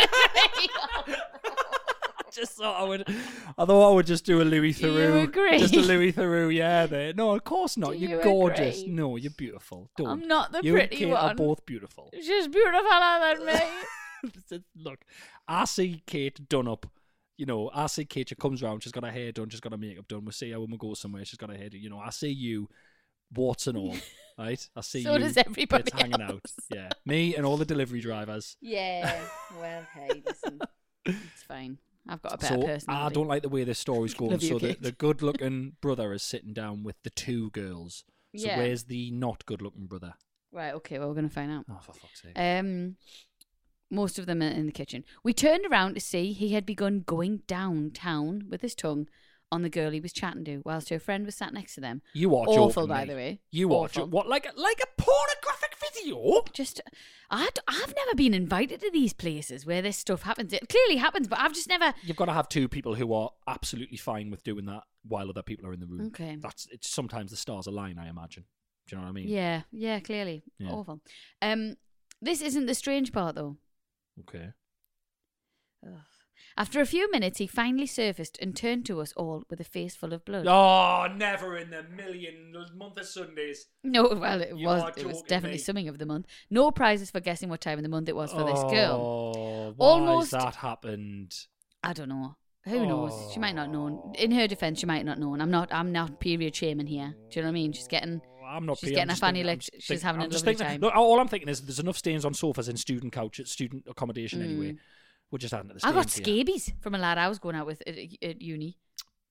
Just thought I would. I thought I would just do a Louis Do you Theroux. agree? Just a Louis Theroux. Yeah. There. No, of course not. Do You're you gorgeous. agree? No, you're beautiful. Don't. I'm not the you and pretty Kate one. are both beautiful. She's beautifuler than me. Look, I see Kate done up. You know, I see Kate. She comes round. She's got her hair done. She's got her makeup done. We see her when we go somewhere. She's got her hair done. You know, I see you, warts and all. Right? I see So you. does everybody kids hanging out. else. Yeah, me and all the delivery drivers. Yeah. Well, hey, listen, it's fine. I've got a better So personality. I don't like the way this story's going. Love you, So the, Kate. the good-looking brother is sitting down with the two girls. So Yeah. where's the not good-looking brother? Right. Okay. Well, we're gonna find out. Oh, for fuck's sake! Um, most of them are in the kitchen. We turned around to see he had begun going downtown with his tongue on the girl he was chatting to, whilst her friend was sat next to them. You are Awful, joking by me. the way. You are Awful. jo- what like a, like a pornographic video? Just, I, d- I've never been invited to these places where this stuff happens. It clearly happens, but I've just never. You've got to have two people who are absolutely fine with doing that while other people are in the room. Okay. That's it's sometimes the stars align. I imagine. Do you know what I mean? Yeah, yeah, clearly. Yeah. Awful. Um, this isn't the strange part, though. Okay. Ugh. After a few minutes, he finally surfaced and turned to us all with a face full of blood. Oh, never in the million month of Sundays. No, well, it You was are it was joking definitely me. something of the month. No prizes for guessing what time of the month it was for this girl. Oh, why Almost- has that happened? I don't know. Who knows? She might not know. In her defence, she might not know. And I'm not. I'm not period shaming here. Do you know what I mean? She's getting. I'm not. She's I'm getting a just fanny thinking- I'm licked. just She's thinking- having a I'm just lovely thinking- time. Look, all I'm thinking is there's enough stains on sofas in student couch, student accommodation anyway. We're just adding to the I got stains here. scabies from a lad I was going out with at, at uni.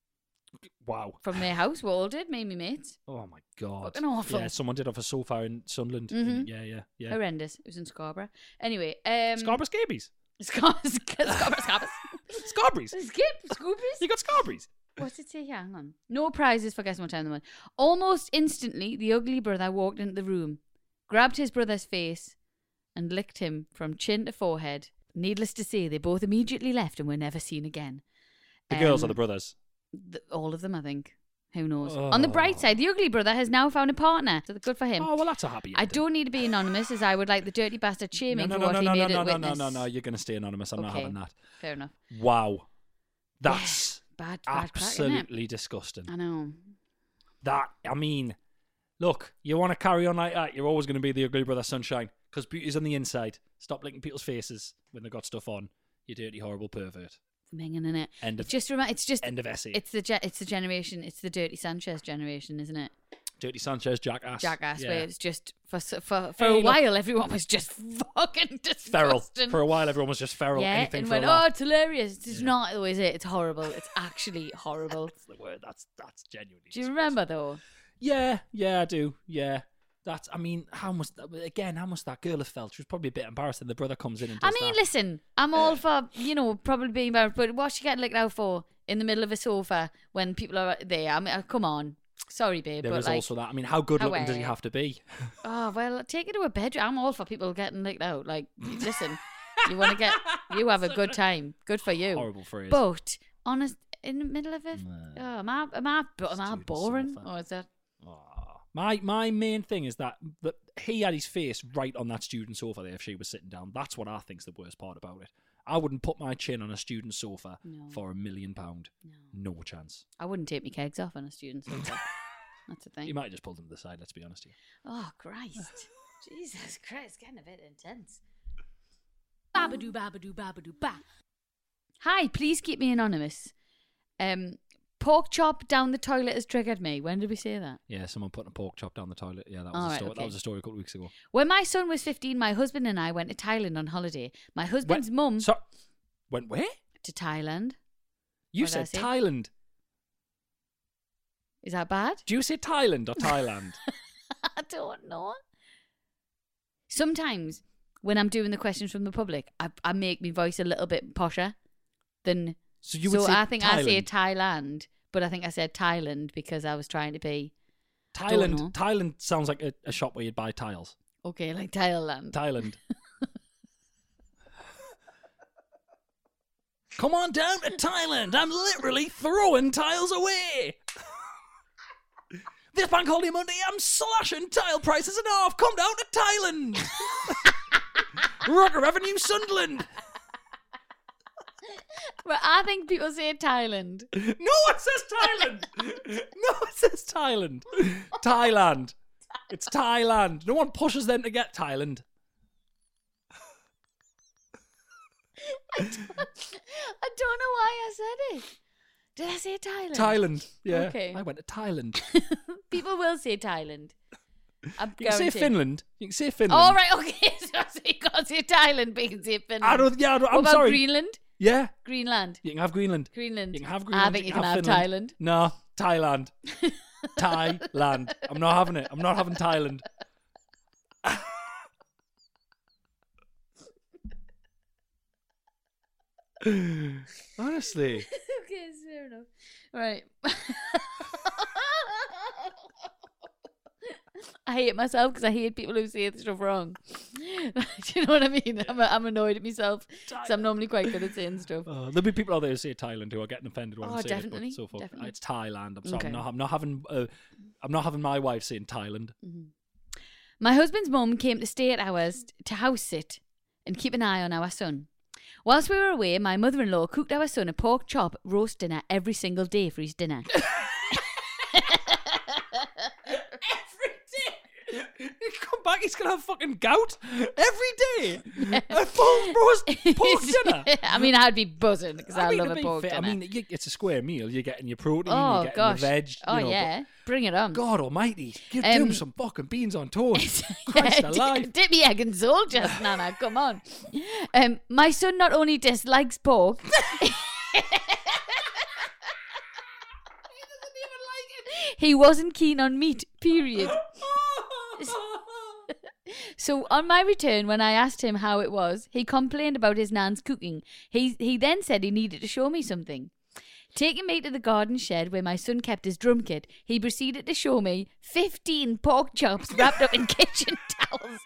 Wow. From their house, we all did. Me and my mates. Oh my god. Fucking awful. Yeah, someone did off a sofa in Sunderland. Mhm. Yeah, yeah, yeah. Horrendous. It was in Scarborough. Anyway, um, Scarborough scabies. Scar- Scarborough, Scarborough. Scarberries. Skip, Scoobies. You got scarberries. What's it say here? Hang on. No prizes for guessing what time of the month. Almost instantly, the ugly brother walked into the room, grabbed his brother's face, and licked him from chin to forehead. Needless to say, they both immediately left and were never seen again. The girls Um, or the brothers? the, all of them, I think. Who knows? On the bright side, the ugly brother has now found a partner, so good for him. Oh, well, that's a happy I ending. don't need to be anonymous, as I would like the dirty bastard No, shaming no, for no, what no, he no, made no, it no, no, witness. no, no, no. You're going to stay anonymous. I'm not Okay. having that. Fair enough. Wow. That's Bad, bad crack, isn't it? absolutely disgusting. I know. That, I mean, look, you want to carry on like that, you're always going to be the ugly brother sunshine, because beauty's on the inside. Stop licking people's faces when they've got stuff on, you dirty, horrible pervert. Minging in it. End It of, just remi- It's just. end of essay. It's the ge- it's the generation. It's the dirty Sanchez generation, isn't it? Dirty Sanchez, jackass. Jackass. Yeah. Where it's just for s- for for Hey, a look. while everyone was just fucking Feral. disgusting. For a while, everyone was just feral. yeah, Anything and for went, a oh, laugh. it's hilarious. It's Yeah. not always it. It's horrible. It's actually horrible. That's the word. That's that's genuinely. Do you disgusting. remember though? Yeah, yeah, I do. Yeah. That's, I mean, how must, again, how must that girl have felt? She was probably a bit embarrassed, and the brother comes in and does I mean, that. listen, I'm all for, you know, probably being embarrassed, but what's she getting licked out for in the middle of a sofa when people are there? I mean, uh, come on. Sorry, babe, There but is like, also that. I mean, how good looking does he However- have to be? oh, well, take it to a bedroom. I'm all for people getting licked out. Like, listen, you want to get, you have a good time. Good for you. Horrible phrase. But, honest, in the middle of it, oh, am I, am I, am I Student boring? sofa. Or is that, Aw. My my main thing is that, that he had his face right on that student sofa there if she was sitting down. That's what I think's the worst part about it. I wouldn't put my chin on a student sofa No. for a million pound. No. No chance. I wouldn't take my kegs off on a student sofa. That's the thing. You might have just pulled them to the side, let's be honest here. Oh, Christ. Jesus Christ, getting a bit intense. Babadoo, babadoo, babadoo, ba. Hi, please keep me anonymous. Um, pork chop down the toilet has triggered me. When did we say that? Yeah, someone putting a pork chop down the toilet. Yeah, that was, All a, right, story. okay. That was a story a couple of weeks ago. When my son was fifteen, my husband and I went to Thailand on holiday. My husband's Went- mum So, went where? to Thailand. You What did I said say? Thailand. Is that bad? Do you say Thailand or Thailand? I don't know. Sometimes when I'm doing the questions from the public, I, I make my voice a little bit posher than. So you would so say I think I say Thailand. Thailand, but I think I said Thailand because I was trying to be don't Thailand. know. Thailand sounds like a, a shop where you'd buy tiles. okay, like Thailand. Thailand. Come on down to Thailand. I'm literally throwing tiles away. This bank holiday Monday, I'm slashing tile prices in half. Come down to Thailand. Rocker Avenue, Sunderland. But I think people say Thailand. No one says Thailand. No one says Thailand. Thailand. It's Thailand. No one pushes them to get Thailand. I don't, I don't know why I said it. Did I say Thailand? Thailand. Yeah. Okay. I went to Thailand. People will say Thailand. I'm You can say guaranteed. Finland. You can say Finland. All right, okay. So you can't say Thailand, but you can say Finland. I don't. Yeah, I don't, What I'm about sorry. Greenland? Yeah, Greenland. you can have Greenland. Greenland. You can have Greenland. I think you can have Finland. No, Thailand. Thailand. I'm not having it. I'm not having Thailand. Honestly. Okay, it's fair enough. Right. I hate myself because I hate people who say stuff wrong. Do you know what I mean? I'm, I'm annoyed at myself because I'm normally quite good at saying stuff. Uh, there'll be people out there who say Thailand who are getting offended when Oh, I say definitely, it. But so forth. definitely. It's Thailand. I'm sorry. Okay. I'm, not, I'm not having. Uh, I'm not having my wife saying Thailand. My husband's mum came to stay at ours to house sit and keep an eye on our son. Whilst we were away, my mother-in-law cooked our son a pork chop roast dinner every single day for his dinner. He come back, he's gonna have fucking gout every day. A full roast pork dinner. I mean, I'd be buzzing because I, I, mean, love to a be pork fair, dinner. I mean, you, it's a square meal. You're getting your protein, oh you're getting gosh, your veg. oh you know, yeah, bring it on. God Almighty, give Um, him some fucking beans on toast. Christ Yeah, alive. dip, dip me egg and soldiers, Nana. Come on. Um, my son not only dislikes pork. He wasn't keen on meat, period. So on my return, when I asked him how it was, he complained about his nan's cooking. He he then said he needed to show me something. Taking me to the garden shed where my son kept his drum kit, he proceeded to show me fifteen pork chops wrapped up in kitchen towels.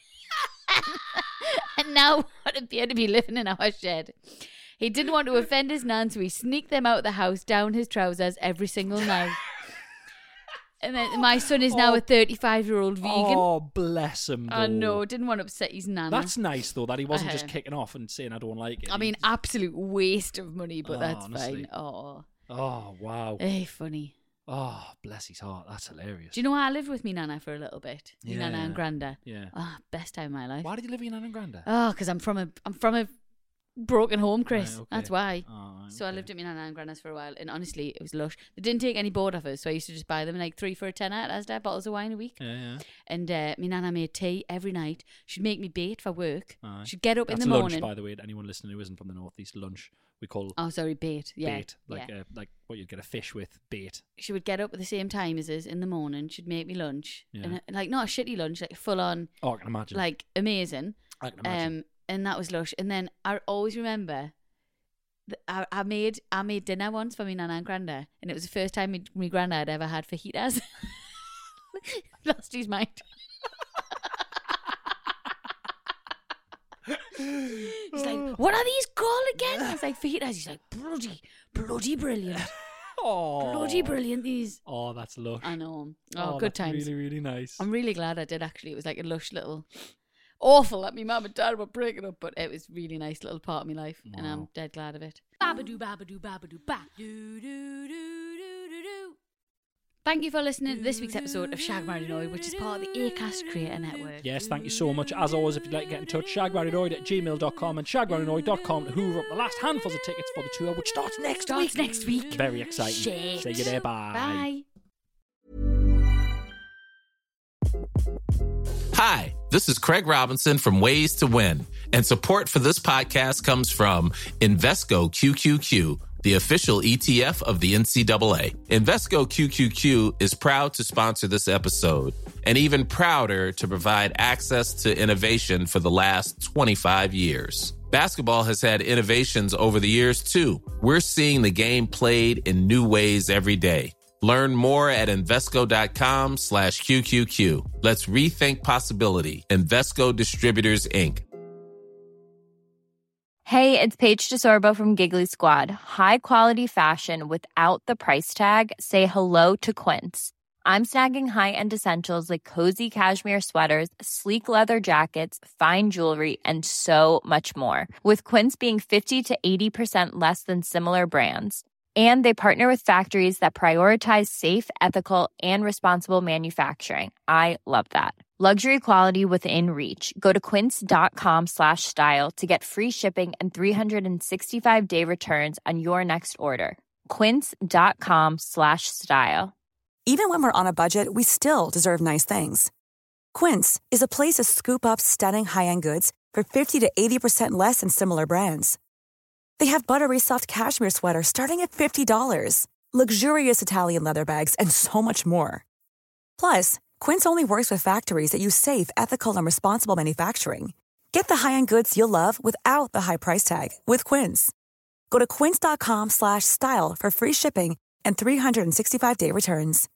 And now what appeared to be living in our shed. He didn't want to offend his nan, so he sneaked them out of the house down his trousers every single night. And then my son is now Oh. a thirty-five-year-old vegan. Oh, bless him. I though. know, didn't want to upset his nana. That's nice, though, that he wasn't just Uh-huh. kicking off and saying, I don't like it. I mean, absolute waste of money, but Oh, that's honestly. fine. Oh, Oh, wow. eh, funny. Oh, bless his heart. That's hilarious. Do you know I lived with me nana for a little bit? Me Yeah, nana yeah. and granda. Yeah. Ah, best time of my life. Why did you live with your nan and granda? Oh, because I'm from a I'm from a broken home, Chris. Right, okay. That's why. Oh, right, So I okay. lived at my nana and granda's for a while, and honestly, it was lush. They didn't take any board offers, so I used to just buy them like three for a tenner at Asda, bottles of wine a week. Yeah, yeah. And uh, my nana made tea every night. She'd make me bait for work. Aye. She'd get up That's in the lunch, morning. by the way, to anyone listening who isn't from the northeast. Lunch we call Oh, sorry, bait. Yeah, bait, like yeah. uh, like what you'd get a fish with bait. She would get up at the same time as us in the morning. She'd make me lunch, Yeah. and uh, like not a shitty lunch, like full on, Oh, I can imagine. like amazing. I can imagine. Um, and that was lush. And then I always remember that I, I made I made dinner once for my nana and granda, and it was the first time my, my granda had ever had fajitas. Lost his mind. He's like, "What are these called again?" I was like, "Fajitas." He's like, "Bloody, bloody brilliant, oh, bloody brilliant." These. Oh, that's lush. I know. Oh, Oh, good that's times. Really, really nice. I'm really glad I did, actually. It was like a lush little... Awful that me mum and dad were breaking up, but it was really nice little part of my life, and I'm Wow. dead glad of it. Babadoo, babadoo, babadoo, ba. Doo, doo, doo, doo, doo, doo. Thank you for listening to this week's episode of Shag Married Annoyed, which is part of the Acast Creator Network. Yes, thank you so much. As always, if you'd like to get in touch, shagmarriedoid at gmail dot com and shagmariedoid dot com to hoover up the last handfuls of tickets for the tour, which starts next Starts week. next week. Very exciting. Shit. See you there. Bye. Bye. Hi, this is Craig Robinson from Ways to Win, and support for this podcast comes from Invesco Q Q Q, the official E T F of the N C double A. Invesco Q Q Q is proud to sponsor this episode, and even prouder to provide access to innovation for the last twenty-five years. Basketball has had innovations over the years, too. We're seeing the game played in new ways every day. Learn more at Invesco.com slash QQQ. Let's rethink possibility. Invesco Distributors, Incorporated. Hey, it's Paige DeSorbo from Giggly Squad. High quality fashion without the price tag. Say hello to Quince. I'm snagging high-end essentials like cozy cashmere sweaters, sleek leather jackets, fine jewelry, and so much more. With Quince being fifty to eighty percent less than similar brands. And they partner with factories that prioritize safe, ethical, and responsible manufacturing. I love that. Luxury quality within reach. Go to quince.com slash style to get free shipping and three sixty-five day returns on your next order. Quince.com slash style. Even when we're on a budget, we still deserve nice things. Quince is a place to scoop up stunning high-end goods for fifty to eighty percent less than similar brands. They have buttery soft cashmere sweaters starting at fifty dollars, luxurious Italian leather bags, and so much more. Plus, Quince only works with factories that use safe, ethical, and responsible manufacturing. Get the high-end goods you'll love without the high price tag with Quince. Go to quince.com slash style for free shipping and three sixty-five day returns.